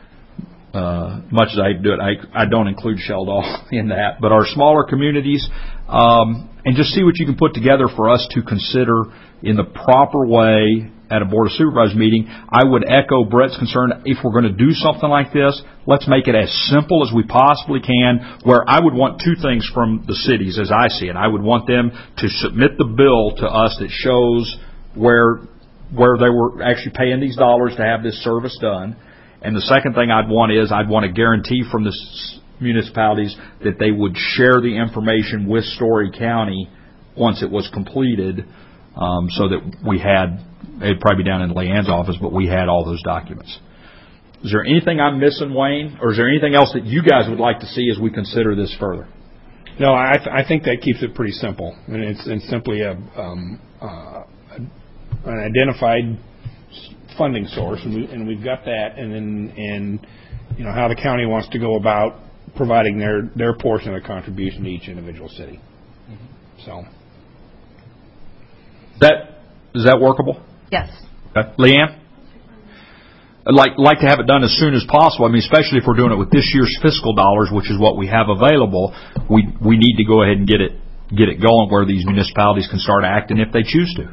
[SPEAKER 1] much as I do it, I don't include Sheldon in that. But our smaller communities, and just see what you can put together for us to consider in the proper way at a Board of Supervisors meeting. I would echo Brett's concern. If we're going to do something like this, let's make it as simple as we possibly can, where I would want two things from the cities as I see it. I would want them to submit the bill to us that shows where they were actually paying these dollars to have this service done. And the second thing I'd want a guarantee from the municipalities that they would share the information with Story County once it was completed, so that we had, it'd probably be down in Leanne's office, but we had all those documents. Is there anything I'm missing, Wayne? Or is there anything else that you guys would like to see as we consider this further?
[SPEAKER 2] No, I think that keeps it pretty simple. And it's simply an identified funding source, and we've got that, and how the county wants to go about providing their portion of the contribution to each individual city. Mm-hmm. So,
[SPEAKER 1] is that workable?
[SPEAKER 7] Yes.
[SPEAKER 1] Okay. Leanne? I'd like to have it done as soon as possible. I mean, especially if we're doing it with this year's fiscal dollars, which is what we have available. We need to go ahead and get it going where these municipalities can start acting if they choose to.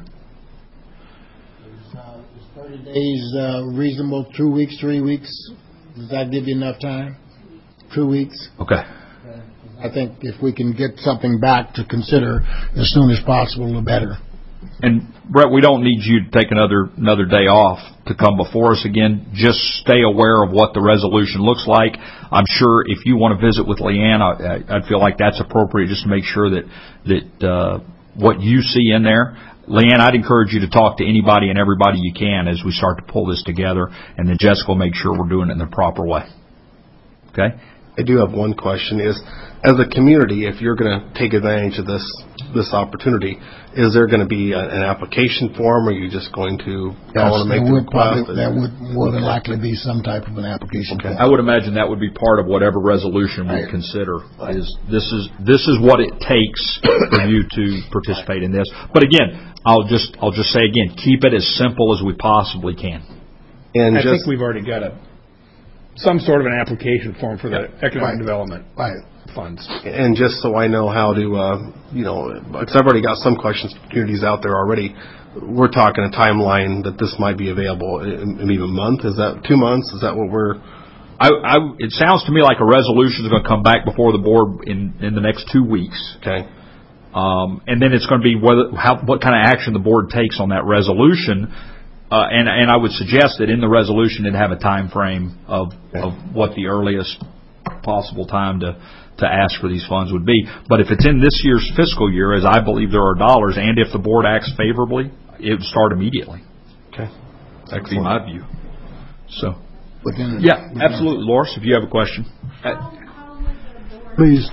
[SPEAKER 3] Is 30 days reasonable? 2 weeks, 3 weeks? Does that give you enough time? 2 weeks?
[SPEAKER 1] Okay.
[SPEAKER 3] I think if we can get something back to consider as soon as possible, the better.
[SPEAKER 1] And Brett, we don't need you to take another day off to come before us again. Just stay aware of what the resolution looks like. I'm sure if you want to visit with Leanne, I'd feel like that's appropriate just to make sure that what you see in there. Leanne, I'd encourage you to talk to anybody and everybody you can as we start to pull this together, and then Jessica will make sure we're doing it in the proper way. Okay?
[SPEAKER 4] I do have one question. Is, as a community, if you're going to take advantage of this opportunity, is there going to be an application form, or are you just going to call and make the request?
[SPEAKER 3] That would more than likely be some type of an application form.
[SPEAKER 1] I would imagine that would be part of whatever resolution we consider. This is what it takes for you to participate in this. But again, I'll just say again, keep it as simple as we possibly can.
[SPEAKER 2] And I think we've already got some sort of an application form for the economic development funds.
[SPEAKER 4] And just so I know how to, because I've already got some questions from communities out there already, we're talking a timeline that this might be available in maybe a month. Is that 2 months? Is that what we're...
[SPEAKER 1] It sounds to me like a resolution is going to come back before the board in the next 2 weeks.
[SPEAKER 4] Okay.
[SPEAKER 1] And then it's going to be what kind of action the board takes on that resolution. And I would suggest that in the resolution it have a time frame of what the earliest possible time to ask for these funds would be. But if it's in this year's fiscal year, as I believe there are dollars, and if the board acts favorably, it would start immediately.
[SPEAKER 4] Okay.
[SPEAKER 1] That would be my view. So,
[SPEAKER 3] Within
[SPEAKER 1] absolutely. Loris, if you have a question.
[SPEAKER 3] Please.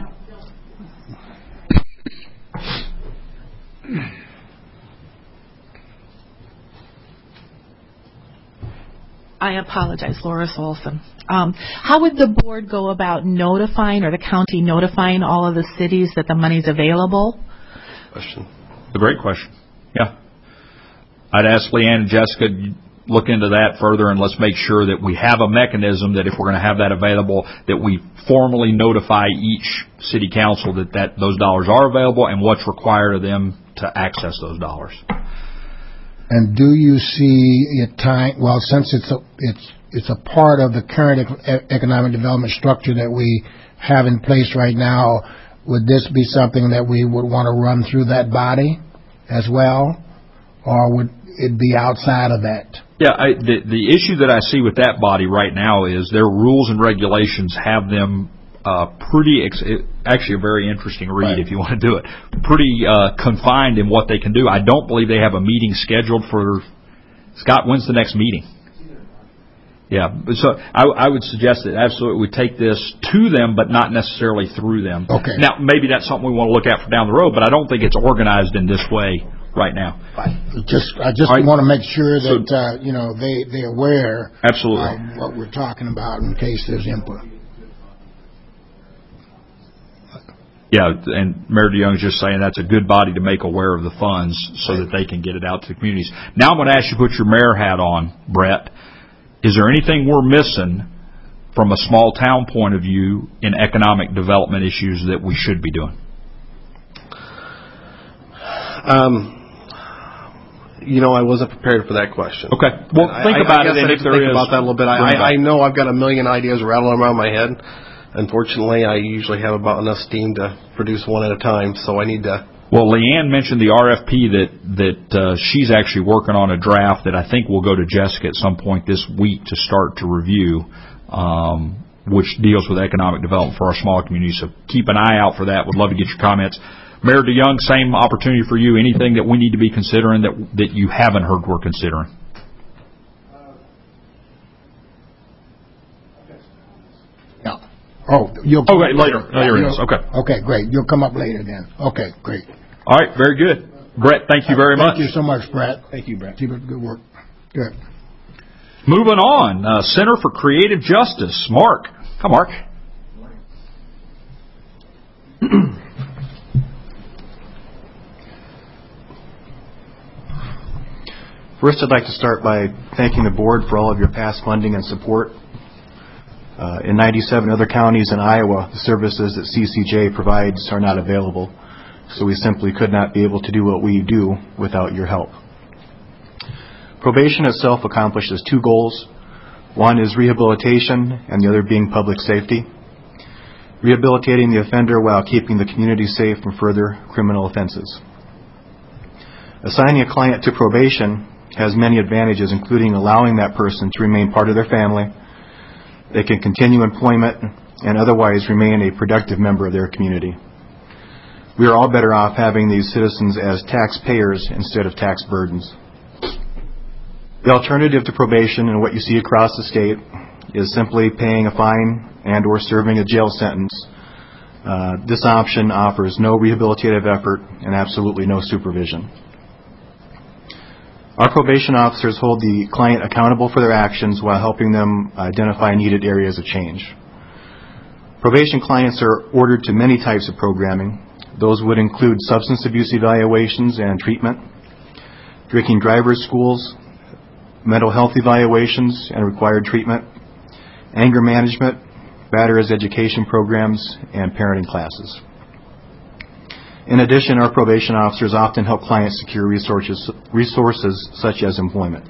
[SPEAKER 6] I apologize, Loris Olson. How would the board go about notifying, or the county notifying all of the cities that the money's available?
[SPEAKER 4] Question.
[SPEAKER 1] A great question. Yeah. I'd ask Leanne and Jessica to look into that further, and let's make sure that we have a mechanism that if we're going to have that available, that we formally notify each city council that those dollars are available and what's required of them to access those dollars.
[SPEAKER 3] And do you see it time? Well, since it's a part of the current economic development structure that we have in place right now, would this be something that we would want to run through that body as well, or would it be outside of that?
[SPEAKER 1] Yeah, the issue that I see with that body right now is their rules and regulations have them actually a very interesting read, if you want to do it, pretty confined in what they can do. I don't believe they have a meeting scheduled for, Scott, when's the next meeting? Yeah, so I would suggest that absolutely we take this to them, but not necessarily through them.
[SPEAKER 3] Okay.
[SPEAKER 1] Now, maybe that's something we want to look at for down the road, but I don't think it's organized in this way right now.
[SPEAKER 3] I just want to make sure that they're aware
[SPEAKER 1] absolutely
[SPEAKER 3] of what we're talking about in case there's input.
[SPEAKER 1] Yeah, and Mayor DeYoung's just saying that's a good body to make aware of the funds so that they can get it out to the communities. Now I'm going to ask you to put your mayor hat on, Brett. Is there anything we're missing from a small town point of view in economic development issues that we should be doing?
[SPEAKER 4] I wasn't prepared for that question.
[SPEAKER 1] Okay. Well, think about it, and if there is,
[SPEAKER 4] about that a little bit. I know I've got a million ideas rattling around my head. Unfortunately, I usually have about enough steam to produce one at a time, so I need to...
[SPEAKER 1] Well, Leanne mentioned the RFP that she's actually working on a draft that I think will go to Jessica at some point this week to start to review, which deals with economic development for our smaller communities. So keep an eye out for that. Would love to get your comments. Mayor DeYoung, same opportunity for you. Anything that we need to be considering that you haven't heard we're considering? Later. Okay.
[SPEAKER 3] Okay, great. You'll come up later then. Okay, great.
[SPEAKER 1] All right, very good. Brett, thank you very much.
[SPEAKER 3] Thank you so much, Brett.
[SPEAKER 2] Thank you, Brett.
[SPEAKER 3] Keep up the good work. Good.
[SPEAKER 1] Moving on, Center for Creative Justice. Mark. Come, Mark.
[SPEAKER 8] First, I'd like to start by thanking the board for all of your past funding and support. In 97 other counties in Iowa, the services that CCJ provides are not available, so we simply could not be able to do what we do without your help. Probation itself accomplishes two goals. One is rehabilitation, and the other being public safety. Rehabilitating the offender while keeping the community safe from further criminal offenses. Assigning a client to probation has many advantages, including allowing that person to remain part of their family. They can continue employment and otherwise remain a productive member of their community. We are all better off having these citizens as taxpayers instead of tax burdens. The alternative to probation and what you see across the state is simply paying a fine and or serving a jail sentence. This option offers no rehabilitative effort and absolutely no supervision. Our probation officers hold the client accountable for their actions while helping them identify needed areas of change. Probation clients are ordered to many types of programming. Those would include substance abuse evaluations and treatment, drinking drivers schools, mental health evaluations and required treatment, anger management, batterers education programs, and parenting classes. In addition, our probation officers often help clients secure resources such as employment.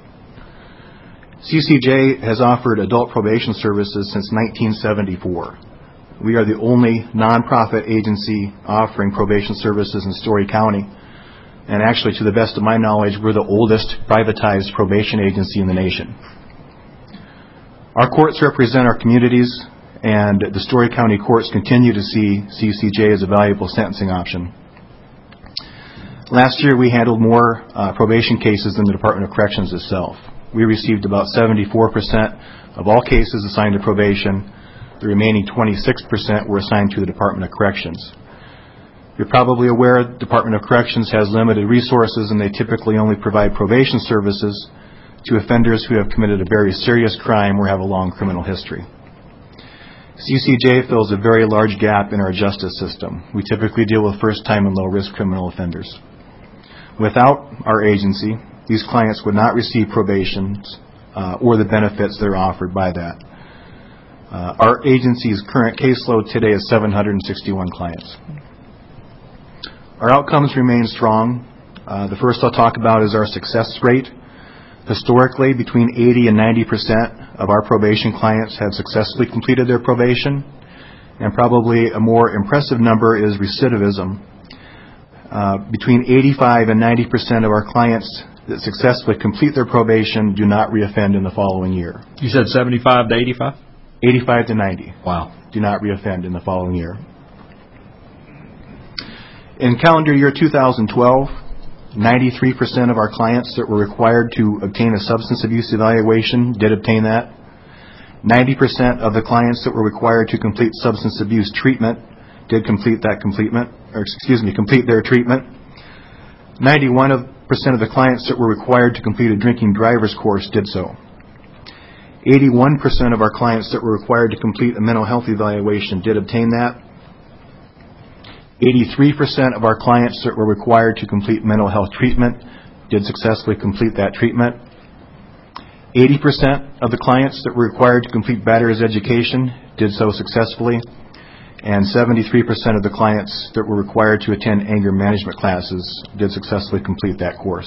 [SPEAKER 8] CCJ has offered adult probation services since 1974. We are the only nonprofit agency offering probation services in Story County. And actually, to the best of my knowledge, we're the oldest privatized probation agency in the nation. Our courts represent our communities, and the Story County courts continue to see CCJ as a valuable sentencing option. Last year, we handled more probation cases than the Department of Corrections itself. We received about 74% of all cases assigned to probation. The remaining 26% were assigned to the Department of Corrections. You're probably aware the Department of Corrections has limited resources, and they typically only provide probation services to offenders who have committed a very serious crime or have a long criminal history. CCJ fills a very large gap in our justice system. We typically deal with first-time and low-risk criminal offenders. Without our agency, these clients would not receive probation or the benefits that are offered by that. Our agency's current caseload today is 761 clients. Our outcomes remain strong. The first I'll talk about is our success rate. Historically, between 80 and 90% of our probation clients have successfully completed their probation, and probably a more impressive number is recidivism. Between 85 and 90% of our clients that successfully complete their probation do not reoffend in the following year.
[SPEAKER 1] You said 75 to 85?
[SPEAKER 8] 85 to 90.
[SPEAKER 1] Wow.
[SPEAKER 8] Do not reoffend in the following year. In calendar year 2012, 93% of our clients that were required to obtain a substance abuse evaluation did obtain that. 90% of the clients that were required to complete substance abuse treatment did complete their treatment. 91% of the clients that were required to complete a drinking driver's course did so. 81% of our clients that were required to complete a mental health evaluation did obtain that. 83% of our clients that were required to complete mental health treatment did successfully complete that treatment. 80% of the clients that were required to complete bachelor's education did so successfully. And 73% of the clients that were required to attend anger management classes did successfully complete that course.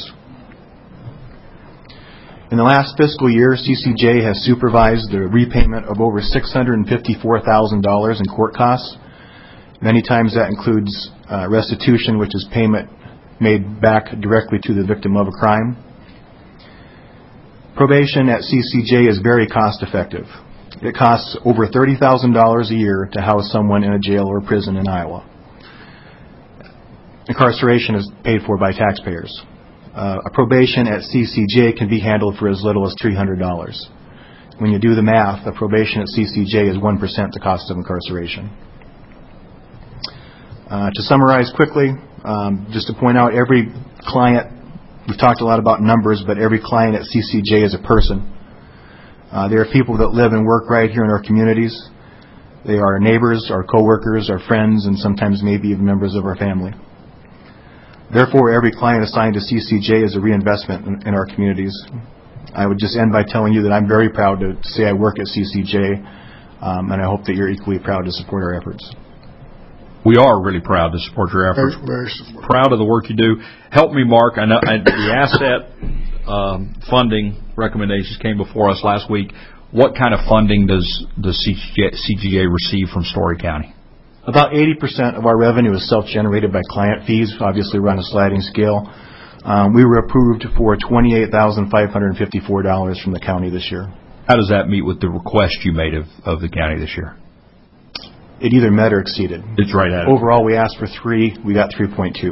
[SPEAKER 8] In the last fiscal year, CCJ has supervised the repayment of over $654,000 in court costs. Many times that includes restitution, which is payment made back directly to the victim of a crime. Probation at CCJ is very cost effective. It costs over $30,000 a year to house someone in a jail or prison in Iowa. Incarceration is paid for by taxpayers. A probation at CCJ can be handled for as little as $300. When you do the math, a probation at CCJ is 1% the cost of incarceration. To summarize quickly, just to point out, every client, we've talked a lot about numbers, but every client at CCJ is a person. There are people that live and work right here in our communities. They are our neighbors, our coworkers, our friends, and sometimes maybe even members of our family. Therefore, every client assigned to CCJ is a reinvestment in our communities. I would just end by telling you that I'm very proud to say I work at CCJ, and I hope that you're equally proud to support our efforts.
[SPEAKER 1] We are really proud to support your efforts.
[SPEAKER 3] Very
[SPEAKER 1] proud of the work you do. Help me, Mark. I know the asset funding recommendations came before us last week. What kind of funding does CCJ receive from Story County?
[SPEAKER 8] About 80% of our revenue is self-generated by client fees. Obviously, we're on a sliding scale. We were approved for $28,554 from the county this year.
[SPEAKER 1] How does that meet with the request you made of the county this year?
[SPEAKER 8] It either met or exceeded.
[SPEAKER 1] It's right at it.
[SPEAKER 8] Overall, we asked for 3. We got 3.2.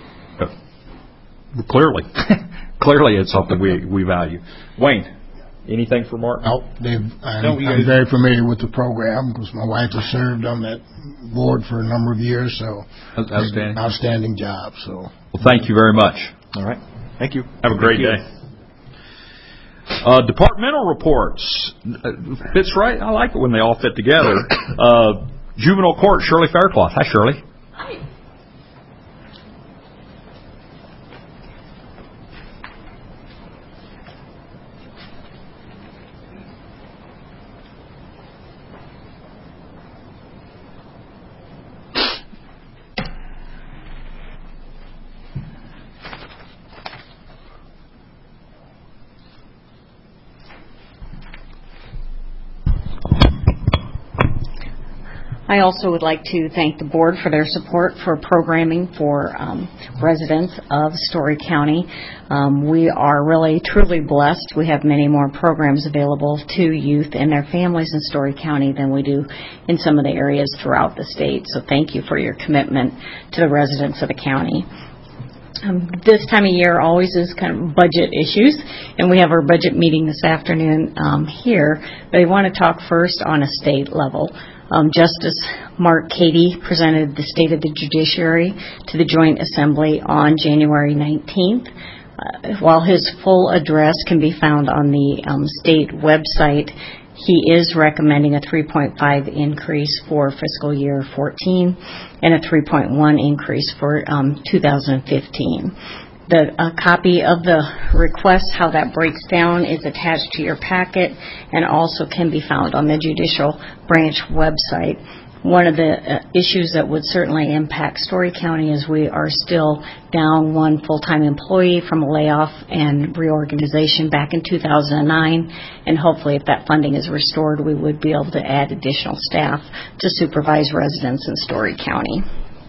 [SPEAKER 1] Clearly. Clearly, it's something we value. Wayne, anything for Mark?
[SPEAKER 3] No, I'm very familiar with the program because my wife has served on that board for a number of years, so
[SPEAKER 1] outstanding.
[SPEAKER 3] Outstanding job. So,
[SPEAKER 1] well, thank you very much.
[SPEAKER 8] All right. Thank you.
[SPEAKER 1] Have a great day. Departmental reports. Fits right. I like it when they all fit together. Juvenile Court, Shirley Faircloth. Hi, Shirley.
[SPEAKER 9] Hi. I also would like to thank the board for their support for programming for residents of Story County. We are really, truly blessed. We have many more programs available to youth and their families in Story County than we do in some of the areas throughout the state. So thank you for your commitment to the residents of the county. This time of year always is kind of budget issues, and we have our budget meeting this afternoon here. But I want to talk first on a state level. Justice Mark Cady presented the State of the Judiciary to the Joint Assembly on January 19th. While his full address can be found on the state website, he is recommending a 3.5 increase for fiscal year 14 and a 3.1 increase for 2015. A copy of the request, how that breaks down, is attached to your packet and also can be found on the Judicial Branch website. One of the issues that would certainly impact Story County is we are still down one full-time employee from a layoff and reorganization back in 2009, and hopefully if that funding is restored, we would be able to add additional staff to supervise residents in Story County.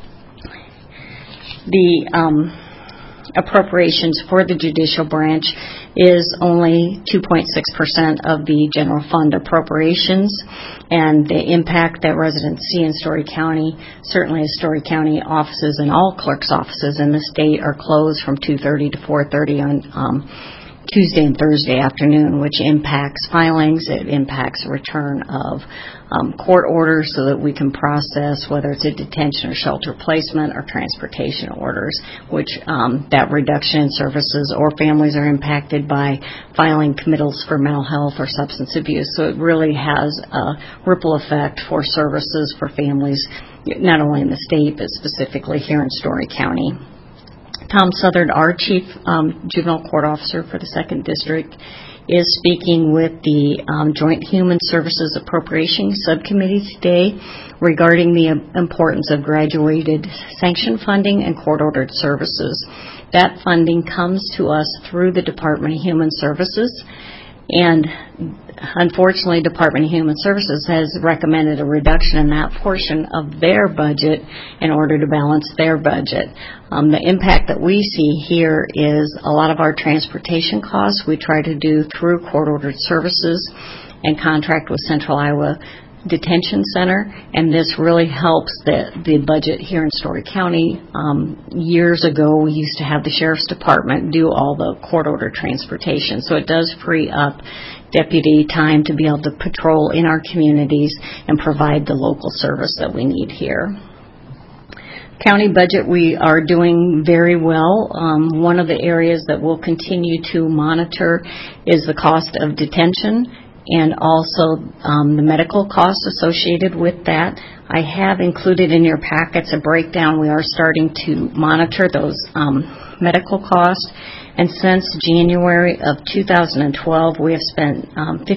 [SPEAKER 9] The appropriations for the judicial branch is only 2.6% of the general fund appropriations, and the impact that residents see in Story County, certainly as Story County offices and all clerks' offices in the state are closed from 2:30 to 4:30 on Tuesday and Thursday afternoon, which impacts filings. It impacts return of court orders so that we can process whether it's a detention or shelter placement or transportation orders, which that reduction in services, or families are impacted by filing committals for mental health or substance abuse. So it really has a ripple effect for services for families, not only in the state, but specifically here in Story County. Tom Southard, our Chief Juvenile Court Officer for the 2nd District, is speaking with the Joint Human Services Appropriation Subcommittee today regarding the importance of graduated sanction funding and court-ordered services. That funding comes to us through the Department of Human Services, and unfortunately, Department of Human Services has recommended a reduction in that portion of their budget in order to balance their budget. The impact that we see here is a lot of our transportation costs we try to do through court-ordered services and contract with Central Iowa Detention Center, and this really helps the budget here in Story County. Years ago, we used to have the Sheriff's Department do all the court-ordered transportation, so it does free up deputy time to be able to patrol in our communities and provide the local service that we need here. County budget, we are doing very well. One of the areas that we'll continue to monitor is the cost of detention and also the medical costs associated with that. I have included in your packets a breakdown. We are starting to monitor those medical costs. And since January of 2012, we have spent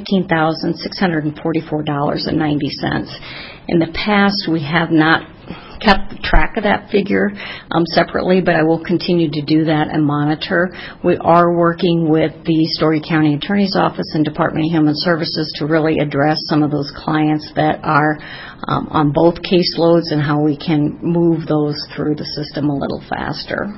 [SPEAKER 9] $15,644.90. In the past, we have not kept track of that figure separately, but I will continue to do that and monitor. We are working with the Story County Attorney's Office and Department of Human Services to really address some of those clients that are on both caseloads and how we can move those through the system a little faster.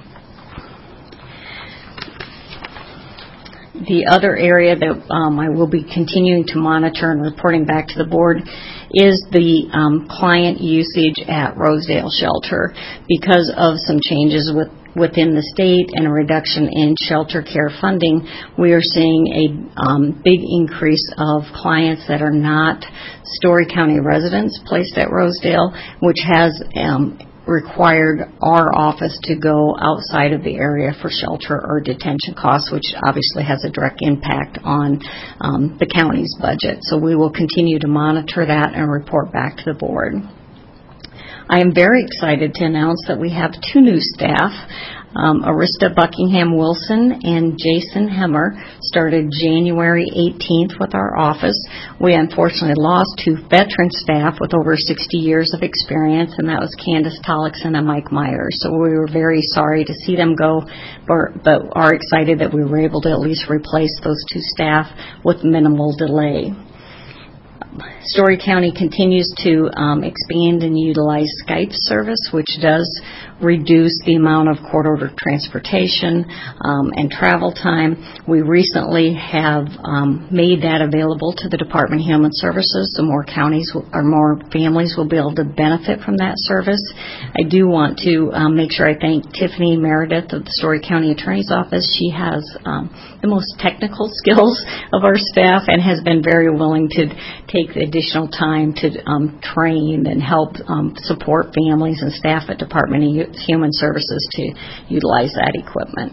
[SPEAKER 9] The other area that I will be continuing to monitor and reporting back to the board is the client usage at Rosedale Shelter. Because of some changes within the state and a reduction in shelter care funding, we are seeing a big increase of clients that are not Story County residents placed at Rosedale, which has required our office to go outside of the area for shelter or detention costs, which obviously has a direct impact on the county's budget. So we will continue to monitor that and report back to the board. I am very excited to announce that we have 2 new staff. Arista Buckingham Wilson and Jason Hemmer started January 18th with our office. We unfortunately lost 2 veteran staff with over 60 years of experience, and that was Candace Tollickson and Mike Myers. So we were very sorry to see them go, but are excited that we were able to at least replace those 2 staff with minimal delay. Story County continues to expand and utilize Skype service, which does reduce the amount of court-ordered transportation and travel time. We recently have made that available to the Department of Human Services, so more counties or more families will be able to benefit from that service. I do want to make sure I thank Tiffany Meredith of the Story County Attorney's Office. She has the most technical skills of our staff and has been very willing to take the additional time to train and help support families and staff at Department of Human Services to utilize that equipment.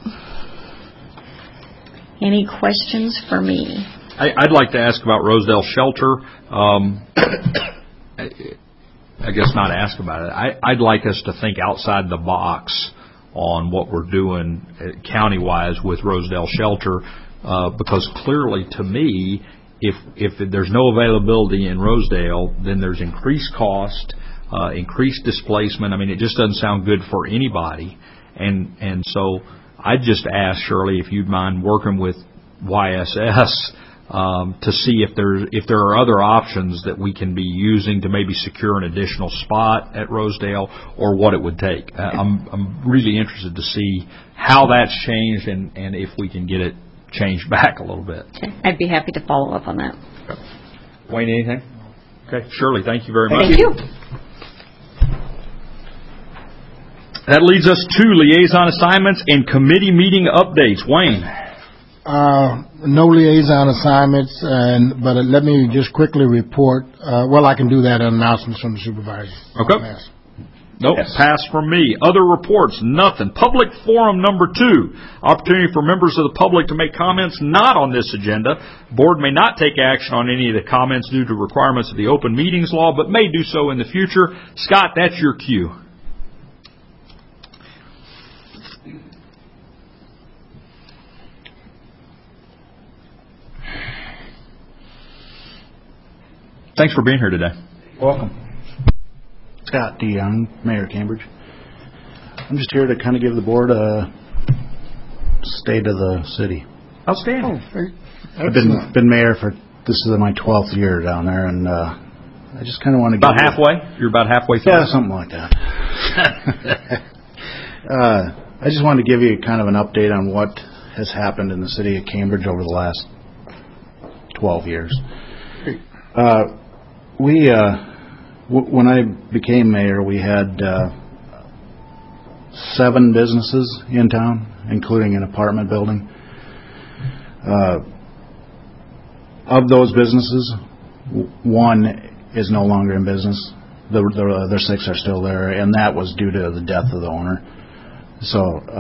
[SPEAKER 9] Any questions for me?
[SPEAKER 1] I'd like to ask about Rosedale Shelter. I guess not ask about it. I'd like us to think outside the box on what we're doing county-wise with Rosedale Shelter, because clearly, to me, if there's no availability in Rosedale, then there's increased cost, increased displacement. I mean, it just doesn't sound good for anybody. And so I'd just ask Shirley if you'd mind working with YSS to see if there are other options that we can be using to maybe secure an additional spot at Rosedale, or what it would take. I'm really interested to see how that's changed and if we can get it changed back a little bit.
[SPEAKER 9] Okay. I'd be happy to follow up on that.
[SPEAKER 1] Wayne, anything? Okay, Shirley, thank you very much.
[SPEAKER 9] Thank you.
[SPEAKER 1] That leads us to liaison assignments and committee meeting updates. Wayne.
[SPEAKER 3] No liaison assignments, but let me just quickly report. I can do that in announcements from the supervisor.
[SPEAKER 1] Okay.
[SPEAKER 3] Yes.
[SPEAKER 1] Nope, yes. Pass from me. Other reports, nothing. Public forum number 2, opportunity for members of the public to make comments not on this agenda. Board may not take action on any of the comments due to requirements of the open meetings law, but may do so in the future. Scott, that's your cue. Thanks for being here today.
[SPEAKER 10] Welcome. Scott DeYoung, Mayor Cambridge. I'm just here to kind of give the board a state of the city.
[SPEAKER 1] Outstanding.
[SPEAKER 10] I've been mayor this is my 12th year down there, and I just kind of want to
[SPEAKER 1] about halfway. You're about halfway through.
[SPEAKER 10] Yeah, something like that. I just wanted to give you kind of an update on what has happened in the city of Cambridge over the last 12 years. When I became mayor, we had 7 businesses in town, including an apartment building. Of those businesses, 1 is no longer in business. The other 6 are still there, and that was due to the death of the owner. So,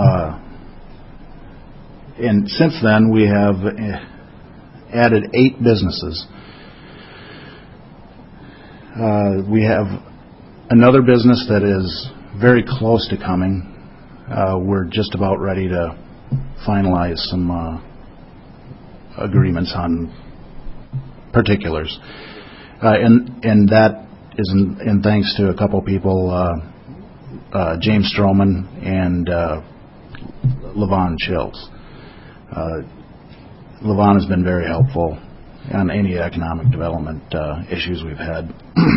[SPEAKER 10] and since then, we have added 8 businesses. We have another business that is very close to coming. We're just about ready to finalize some agreements on particulars. And that is in thanks to a couple people, James Stroman and Levon Chills. Levon has been very helpful on any economic development issues we've had.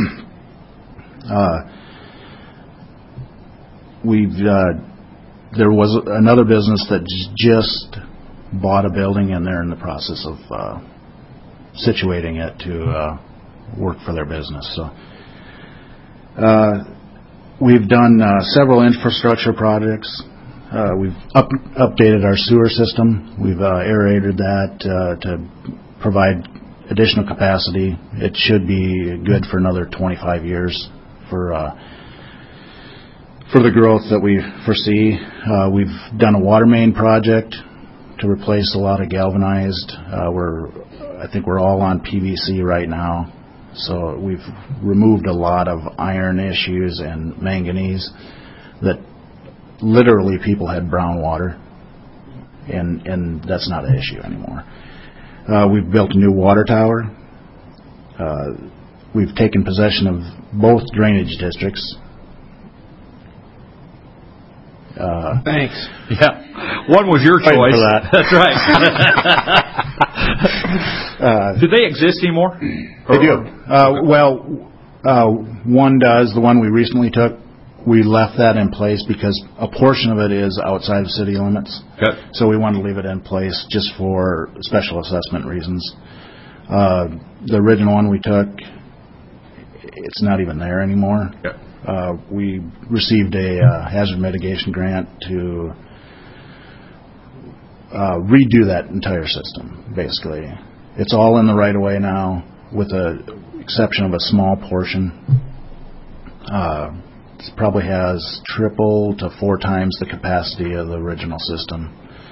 [SPEAKER 10] There was another business that just bought a building, and they're in the process of situating it to work for their business. So we've done several infrastructure projects. We've updated our sewer system. We've aerated that to provide additional capacity. It should be good for another 25 years for the growth that we foresee. We've done a water main project to replace a lot of galvanized. I think we're all on PVC right now. So we've removed a lot of iron issues and manganese that literally people had brown water, and that's not an issue anymore. We've built a new water tower. We've taken possession of both drainage districts.
[SPEAKER 2] Thanks.
[SPEAKER 1] Yeah. One was your choice.
[SPEAKER 10] For that.
[SPEAKER 1] That's right. Do they exist anymore?
[SPEAKER 10] They do. One does. The one we recently took, we left that in place because a portion of it is outside of city limits.
[SPEAKER 1] Okay.
[SPEAKER 10] So we wanted to leave it in place just for special assessment reasons. The original one we took, it's not even there anymore.
[SPEAKER 1] Okay.
[SPEAKER 10] We received a hazard mitigation grant to redo that entire system, basically. It's all in the right-of-way now, with the exception of a small portion. It probably has triple to 4 times the capacity of the original system.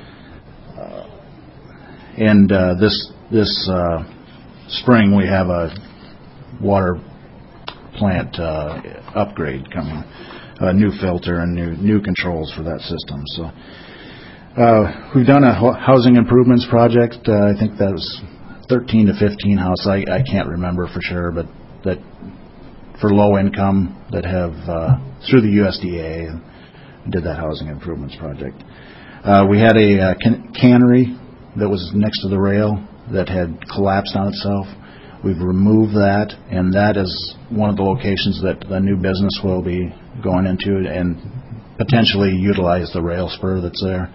[SPEAKER 10] And this spring we have a water plant upgrade coming, a new filter and new controls for that system. So we've done a housing improvements project. I think that was 13 to 15 houses. I can't remember for sure, but that for low income that have through the USDA did that housing improvements project. We had a cannery that was next to the rail that had collapsed on itself. We've removed that, and that is one of the locations that the new business will be going into and potentially utilize the rail spur that's there.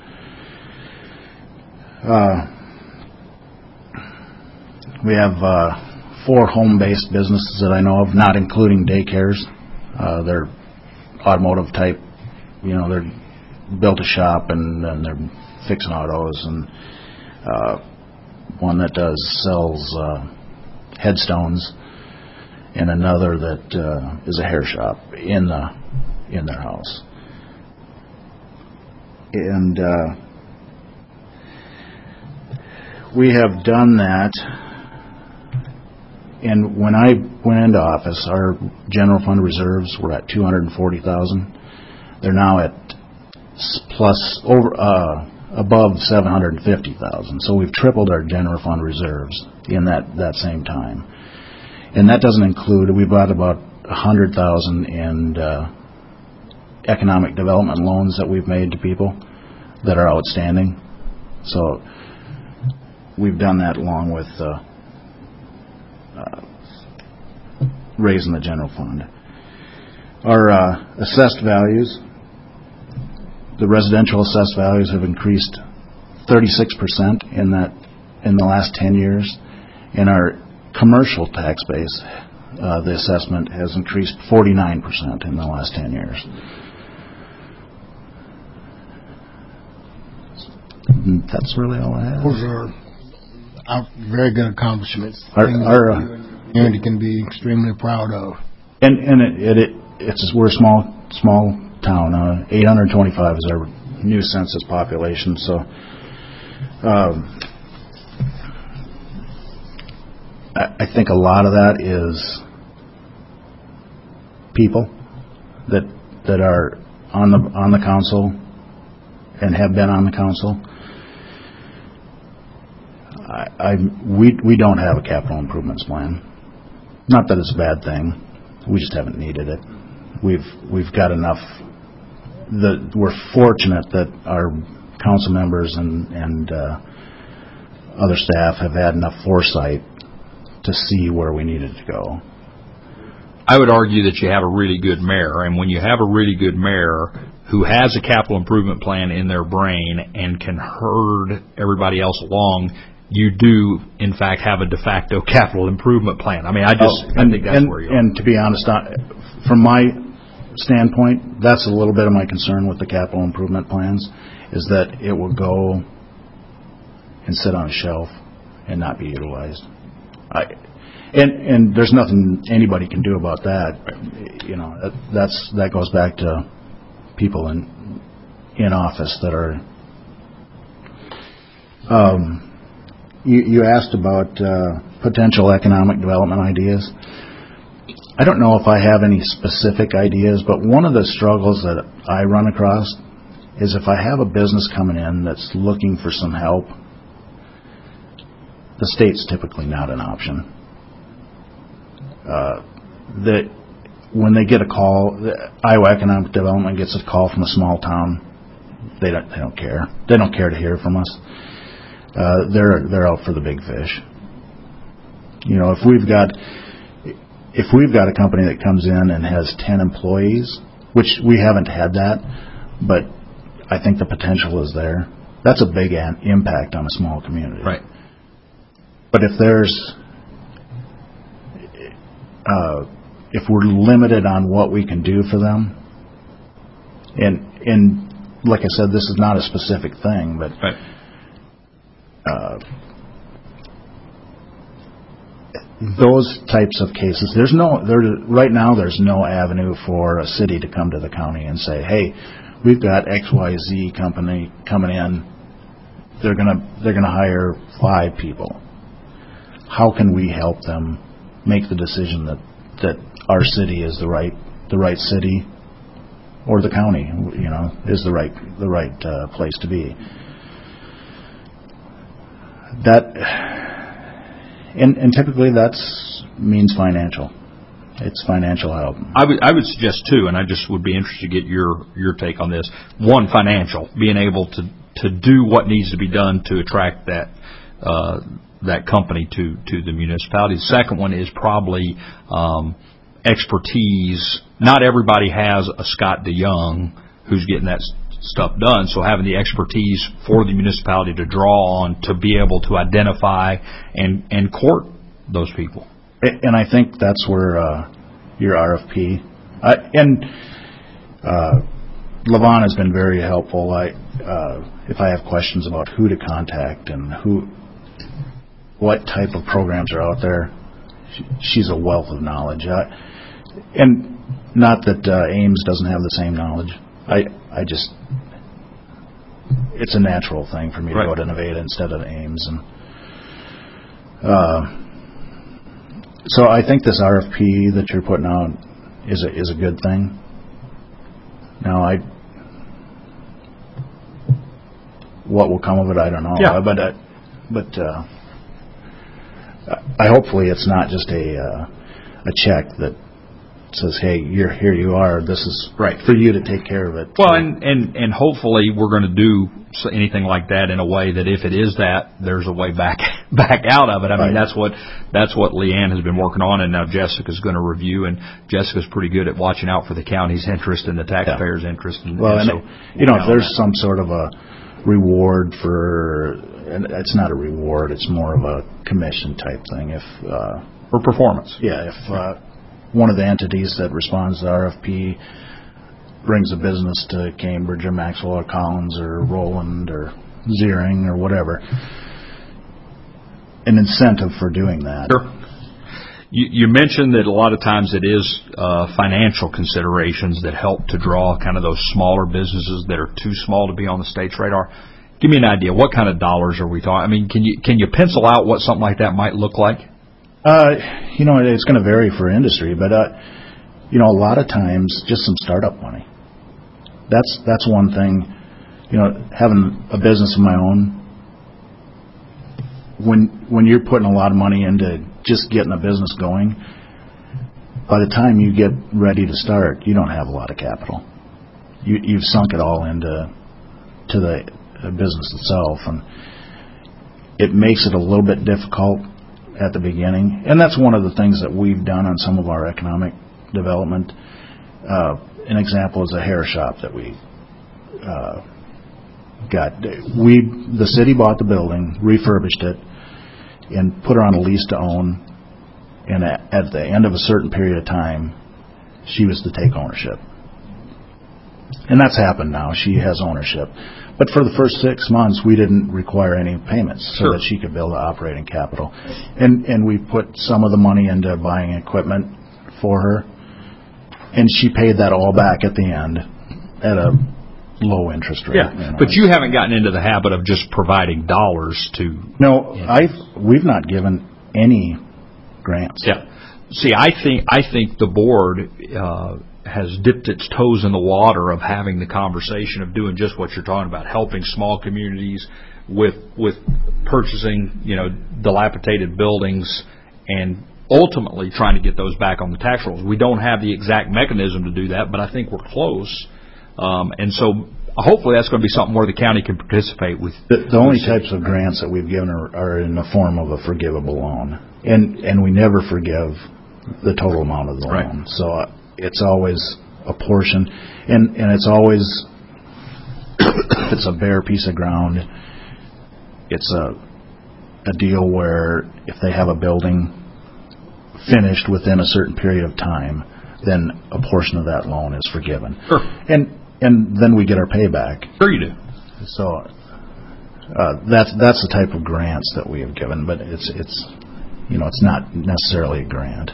[SPEAKER 10] We have 4 home-based businesses that I know of, not including daycares. They're automotive type, they're built a shop and they're fixing autos, and one that sells headstones, and another that is a hair shop in their house. And we have done that. And when I went into office, our general fund reserves were at $240,000. They're now at above $750,000. So we've tripled our general fund reserves in that same time. And that doesn't include, we've got about $100,000 in economic development loans that we've made to people that are outstanding. So we've done that along with raising the general fund. Our assessed values, the residential assessed values have increased 36% in the last 10 years, and our commercial tax base, the assessment has increased 49% in the last 10 years. And that's really all I have.
[SPEAKER 3] Those are very good accomplishments.
[SPEAKER 10] Our
[SPEAKER 3] community can be extremely proud of.
[SPEAKER 10] And we're a small town. 825 is our new census population. So I think a lot of that is people that are on the council and have been on the council. We don't have a capital improvements plan. Not that it's a bad thing. We just haven't needed it. We've got enough. We're fortunate that our council members and other staff have had enough foresight to see where we needed to go.
[SPEAKER 1] I would argue that you have a really good mayor, and when you have a really good mayor who has a capital improvement plan in their brain and can herd everybody else along, you do, in fact, have a de facto capital improvement plan. I mean, I think that's where you are.
[SPEAKER 10] And to be honest, from my standpoint, that's a little bit of my concern with the capital improvement plans, is that it will go and sit on a shelf and not be utilized. And there's nothing anybody can do about that. That goes back to people in office that are. You asked about potential economic development ideas. I don't know if I have any specific ideas, but one of the struggles that I run across is if I have a business coming in that's looking for some help, the state's typically not an option. When they get a call, Iowa Economic Development gets a call from a small town, they don't care. They don't care to hear from us. They're out for the big fish. If we've got a company that comes in and has 10 employees, which we haven't had that, but I think the potential is there. That's a big impact on a small community.
[SPEAKER 1] Right.
[SPEAKER 10] But if we're limited on what we can do for them, and like I said, this is not a specific thing, but
[SPEAKER 1] right.
[SPEAKER 10] Those types of cases, right now there's no avenue for a city to come to the county and say, hey, we've got XYZ company coming in, they're gonna hire 5 people. How can we help them make the decision that our city is the right city, or the county, is the right place to be? And typically that means financial. It's financial help.
[SPEAKER 1] I would suggest too, and I just would be interested to get your take on this. One, financial, being able to do what needs to be done to attract that company to the municipality. The second one is probably expertise. Not everybody has a Scott DeYoung who's getting that stuff done, so having the expertise for the municipality to draw on to be able to identify and court those people.
[SPEAKER 10] And I think that's where your RFP and Levon has been very helpful. If I have questions about who to contact and what type of programs are out there, she's a wealth of knowledge. And not that Ames doesn't have the same knowledge. I just, it's a natural thing for me to go to Nevada instead of Ames, and so I think this RFP that you're putting out is a good thing. Now, what will come of it, I don't know.
[SPEAKER 1] Yeah.
[SPEAKER 10] But I hopefully it's not just a check that says, hey, here you are, this is for you to take care of it.
[SPEAKER 1] Well, and hopefully we're going to do anything like that in a way that if it is that, there's a way back out of it. I mean, that's what Leanne has been working on, and now Jessica's going to review, and Jessica's pretty good at watching out for the county's interest and the taxpayers' interest. And
[SPEAKER 10] if there's some sort of a reward and it's not a reward, it's more of a commission type thing.
[SPEAKER 1] For performance.
[SPEAKER 10] Yeah, if one of the entities that responds to the RFP brings a business to Cambridge or Maxwell or Collins or Roland or Ziering or whatever, an incentive for doing that.
[SPEAKER 1] Sure. You mentioned that a lot of times it is financial considerations that help to draw kind of those smaller businesses that are too small to be on the state's radar. Give me an idea. What kind of dollars are we talking? I mean, can you pencil out what something like that might look like?
[SPEAKER 10] It's going to vary for industry, but a lot of times just some startup money. That's one thing. Having a business of my own, when you're putting a lot of money into just getting a business going, by the time you get ready to start, you don't have a lot of capital. You've sunk it all into the business itself, and it makes it a little bit difficult at the beginning. And that's one of the things that we've done on some of our economic development. An example is a hair shop that we got. The city bought the building, refurbished it, and put her on a lease to own. And at the end of a certain period of time, she was to take ownership. And that's happened now. She has ownership. But for the first 6 months, we didn't require any payments so that she could build operating capital. And we put some of the money into buying equipment for her. And she paid that all back at the end at a low interest rate.
[SPEAKER 1] Yeah, but you haven't gotten into the habit of just providing dollars to...
[SPEAKER 10] No, we've not given any grants.
[SPEAKER 1] Yeah. See, I think the board has dipped its toes in the water of having the conversation of doing just what you're talking about, helping small communities with purchasing, dilapidated buildings and ultimately trying to get those back on the tax rolls. We don't have the exact mechanism to do that, but I think we're close. And so hopefully that's going to be something where the county can participate with.
[SPEAKER 10] The only types of grants that we've given are in the form of a forgivable loan, and we never forgive the total amount of the loan.
[SPEAKER 1] Right.
[SPEAKER 10] So it's always a portion, and it's always, if it's a bare piece of ground, it's a deal where if they have a building finished within a certain period of time, then a portion of that loan is forgiven.
[SPEAKER 1] Sure.
[SPEAKER 10] And then we get our payback.
[SPEAKER 1] Sure you do.
[SPEAKER 10] So that's the type of grants that we have given, but it's not necessarily a grant.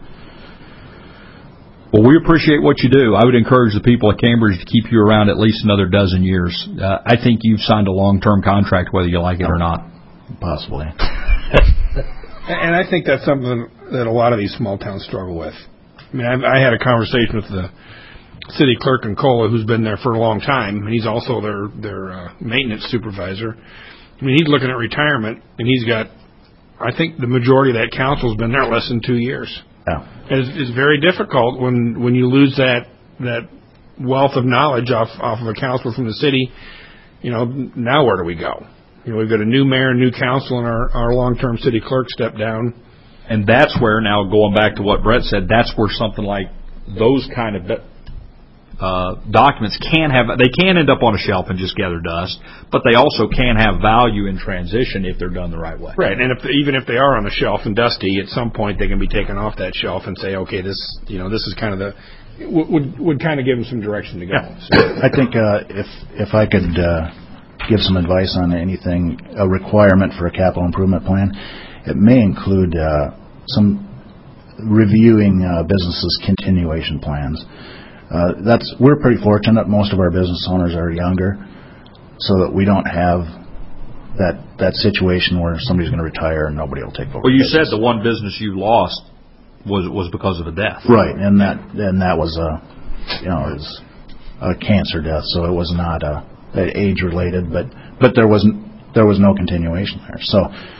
[SPEAKER 1] Well, we appreciate what you do. I would encourage the people at Cambridge to keep you around at least another dozen years. I think you've signed a long-term contract, whether you like it or not.
[SPEAKER 10] Possibly.
[SPEAKER 2] And I think that's something that a lot of these small towns struggle with. I mean, I had a conversation with the city clerk in Cola, who's been there for a long time, and he's also their maintenance supervisor. I mean, he's looking at retirement, and he's got, I think the majority of that council's been there less than 2 years.
[SPEAKER 10] Yeah.
[SPEAKER 2] It's very difficult when you lose that wealth of knowledge off of a councilor from the city. Now where do we go? We've got a new mayor, new council, and our long-term city clerk stepped down.
[SPEAKER 1] And that's where, now going back to what Brett said, that's where something like those kind of documents can end up on a shelf and just gather dust, but they also can have value in transition if they're done the right way.
[SPEAKER 2] Right, and even if they are on the shelf and dusty, at some point they can be taken off that shelf and say, okay, this is kind of would kind of give them some direction to go.
[SPEAKER 10] Yeah. So I think if I could give some advice on anything, a requirement for a capital improvement plan, it may include some reviewing businesses' continuation plans. We're pretty fortunate. Most of our business owners are younger, so that we don't have that situation where somebody's going to retire and nobody will take over.
[SPEAKER 1] Well, you said the one business you lost was because of a death,
[SPEAKER 10] right? And that was a cancer death, so it was not age related, but there was no continuation there. So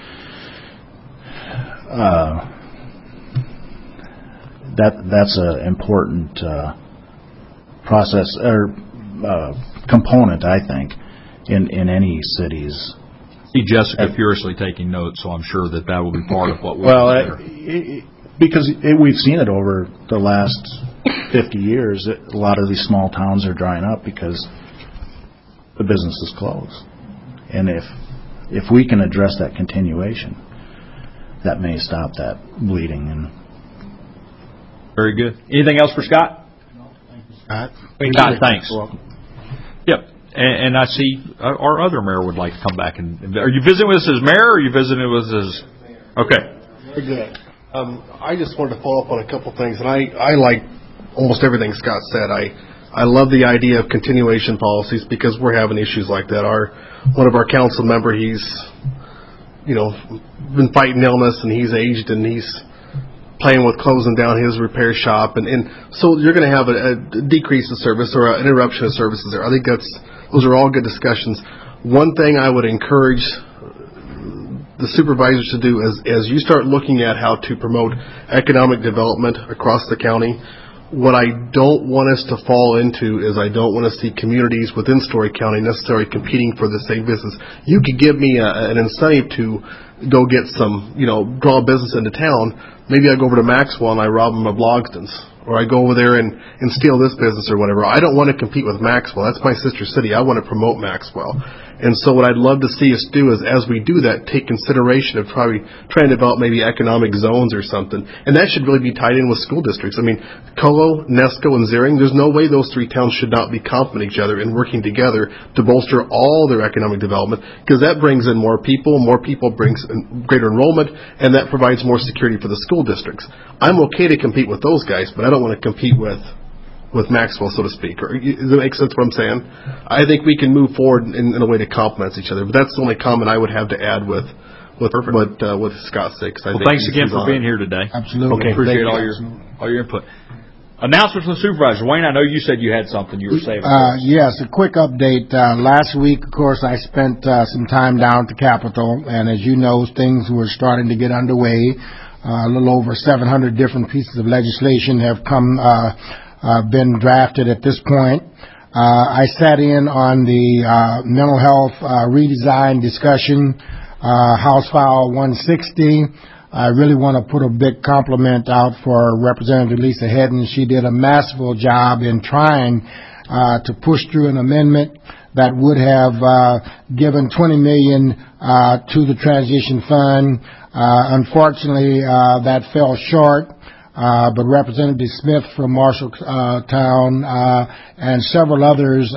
[SPEAKER 10] that's an important process or component, I think, in any city's.
[SPEAKER 1] See Jessica furiously taking notes, so I'm sure that will be part of what we consider.
[SPEAKER 10] Because we've seen it over the last 50 years. A lot of these small towns are drying up because the business is closed. And if we can address that continuation, that may stop that bleeding. And
[SPEAKER 1] very good. Anything else for Scott?
[SPEAKER 3] No, thank you, Scott.
[SPEAKER 1] Scott, thanks. Yep. And I see our other mayor would like to come back. Are you visiting with us as mayor, or are you visiting with us as... Okay.
[SPEAKER 4] Very good. I just wanted to follow up on a couple things, and I like almost everything Scott said. I love the idea of continuation policies because we're having issues like that. One of our council member, he's been fighting illness, and he's aged, and he's playing with closing down his repair shop, and so you're going to have a decrease of service or an interruption of services there. I think those are all good discussions. One thing I would encourage the supervisors to do is, as you start looking at how to promote economic development across the county, what I don't want us to fall into is I don't want to see communities within Story County necessarily competing for the same business. You could give me an incentive to go get some, draw business into town. Maybe I go over to Maxwell and I rob them of Logsdon's. Or I go over there and steal this business or whatever. I don't want to compete with Maxwell. That's my sister city. I want to promote Maxwell. And so what I'd love to see us do is, as we do that, take consideration of probably trying to develop maybe economic zones or something. And that should really be tied in with school districts. I mean, Colo, Nesco, and Zering, there's no way those three towns should not be complementing each other and working together to bolster all their economic development, because that brings in more people brings in greater enrollment, and that provides more security for the school districts. I'm okay to compete with those guys, but I don't want to compete with Maxwell, so to speak. Does that make sense what I'm saying? I think we can move forward in a way that complements each other. But that's the only comment I would have to add with what Scott said.
[SPEAKER 1] Well, thanks again for being here today.
[SPEAKER 3] Absolutely.
[SPEAKER 1] Okay, appreciate all your input. Announcements from the supervisor. Wayne, I know you said you had something you were saving.
[SPEAKER 3] Yes, a quick update. Last week, of course, I spent some time down at the Capitol, and as you know, things were starting to get underway. A little over 700 different pieces of legislation have been drafted at this point. I sat in on the mental health redesign discussion, House File 160. I really want to put a big compliment out for Representative Lisa Hedden. She did a masterful job in trying to push through an amendment that would have given $20 million to the transition fund. Unfortunately, that fell short. But Representative Smith from Marshalltown and several others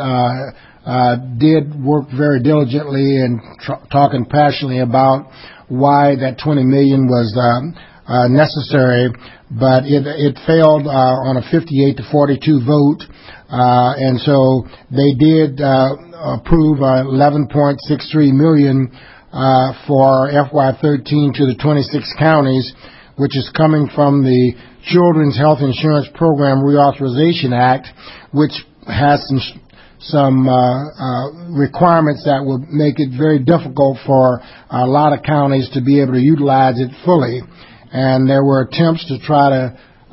[SPEAKER 3] did work very diligently and talking passionately about why that $20 million was necessary, but it failed on a 58 to 42 vote, and so they did approve $11.63 million for FY13 to the 26 counties, which is coming from the Children's Health Insurance Program Reauthorization Act, which has some requirements that would make it very difficult for a lot of counties to be able to utilize it fully. And there were attempts to try to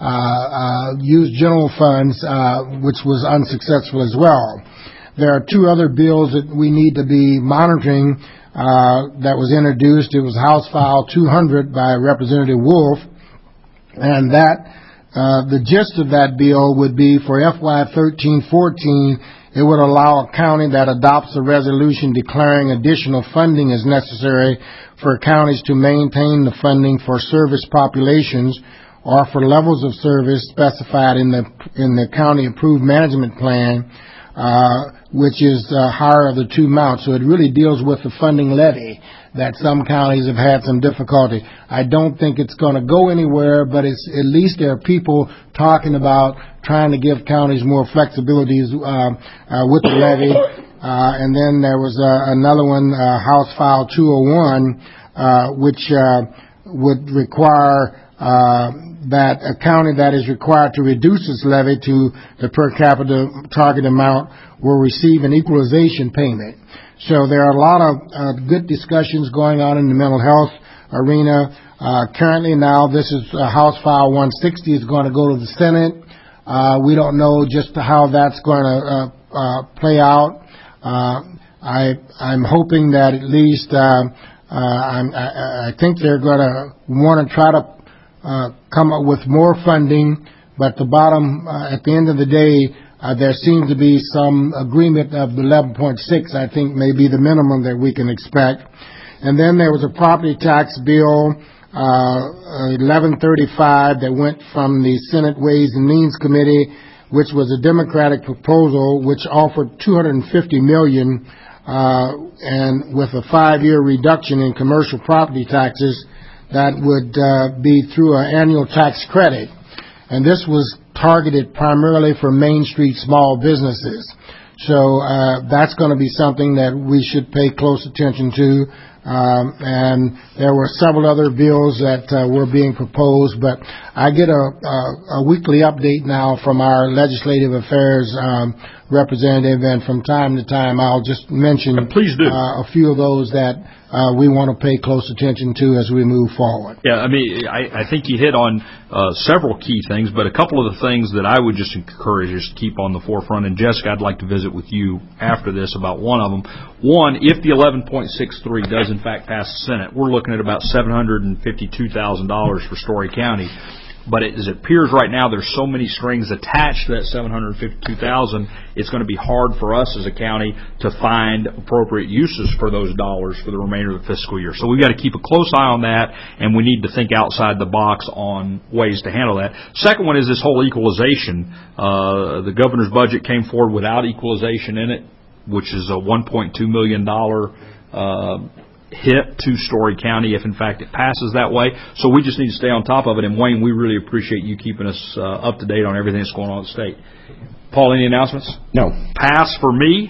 [SPEAKER 3] use general funds, which was unsuccessful as well. There are two other bills that we need to be monitoring that was introduced. It was House File 200 by Representative Wolf, and that the gist of that bill would be for FY 13-14, it would allow a county that adopts a resolution declaring additional funding as necessary for counties to maintain the funding for service populations or for levels of service specified in the county approved management plan, which is higher of the two amounts. So it really deals with the funding levy that some counties have had some difficulty. I don't think it's going to go anywhere, but it's at least there are people talking about trying to give counties more flexibilities with the levy. And then there was another one, House File 201, which would require that a county that is required to reduce its levy to the per capita target amount will receive an equalization payment. So there are a lot of good discussions going on in the mental health arena. Currently now, this is House File 160 is going to go to the Senate. We don't know just how that's going to play out. I'm hoping that at least I think they're going to want to try to come up with more funding, but the bottom at the end of the day, there seems to be some agreement of the 11.6, I think, may be the minimum that we can expect. And then there was a property tax bill, 1135, that went from the Senate Ways and Means Committee, which was a Democratic proposal, which offered $250 million, and with a 5-year reduction in commercial property taxes that would be through an annual tax credit. And this was targeted primarily for Main Street small businesses. So that's going to be something that we should pay close attention to. And there were several other bills that were being proposed, but I get a weekly update now from our legislative affairs representative, and from time to time I'll just mention
[SPEAKER 1] Please do.
[SPEAKER 3] A few of those that we want to pay close attention to as we move forward.
[SPEAKER 1] Yeah, I mean, I think you hit on several key things, but a couple of the things that I would just encourage us to keep on the forefront, and Jessica, I'd like to visit with you after this about one of them. One, if the 11.63 does in fact pass the Senate, we're looking at about $752,000 for Story County. But as it appears right now, there's so many strings attached to that $752,000, it's going to be hard for us as a county to find appropriate uses for those dollars for the remainder of the fiscal year. So we've got to keep a close eye on that, and we need to think outside the box on ways to handle that. Second one is this whole equalization. The governor's budget came forward without equalization in it, which is a $1.2 million hit to Story County if in fact it passes that way. So we just need to stay on top of it. And Wayne, we really appreciate you keeping us up to date on everything that's going on in the state. Paul, any announcements?
[SPEAKER 2] No.
[SPEAKER 1] Pass for me.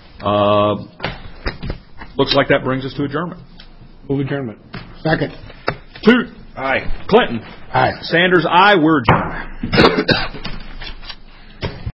[SPEAKER 1] Looks like that brings us to adjournment.
[SPEAKER 2] Move adjournment.
[SPEAKER 3] Second.
[SPEAKER 1] Toot.
[SPEAKER 2] Aye.
[SPEAKER 1] Clinton.
[SPEAKER 3] Aye.
[SPEAKER 1] Sanders, aye. We're adjourned.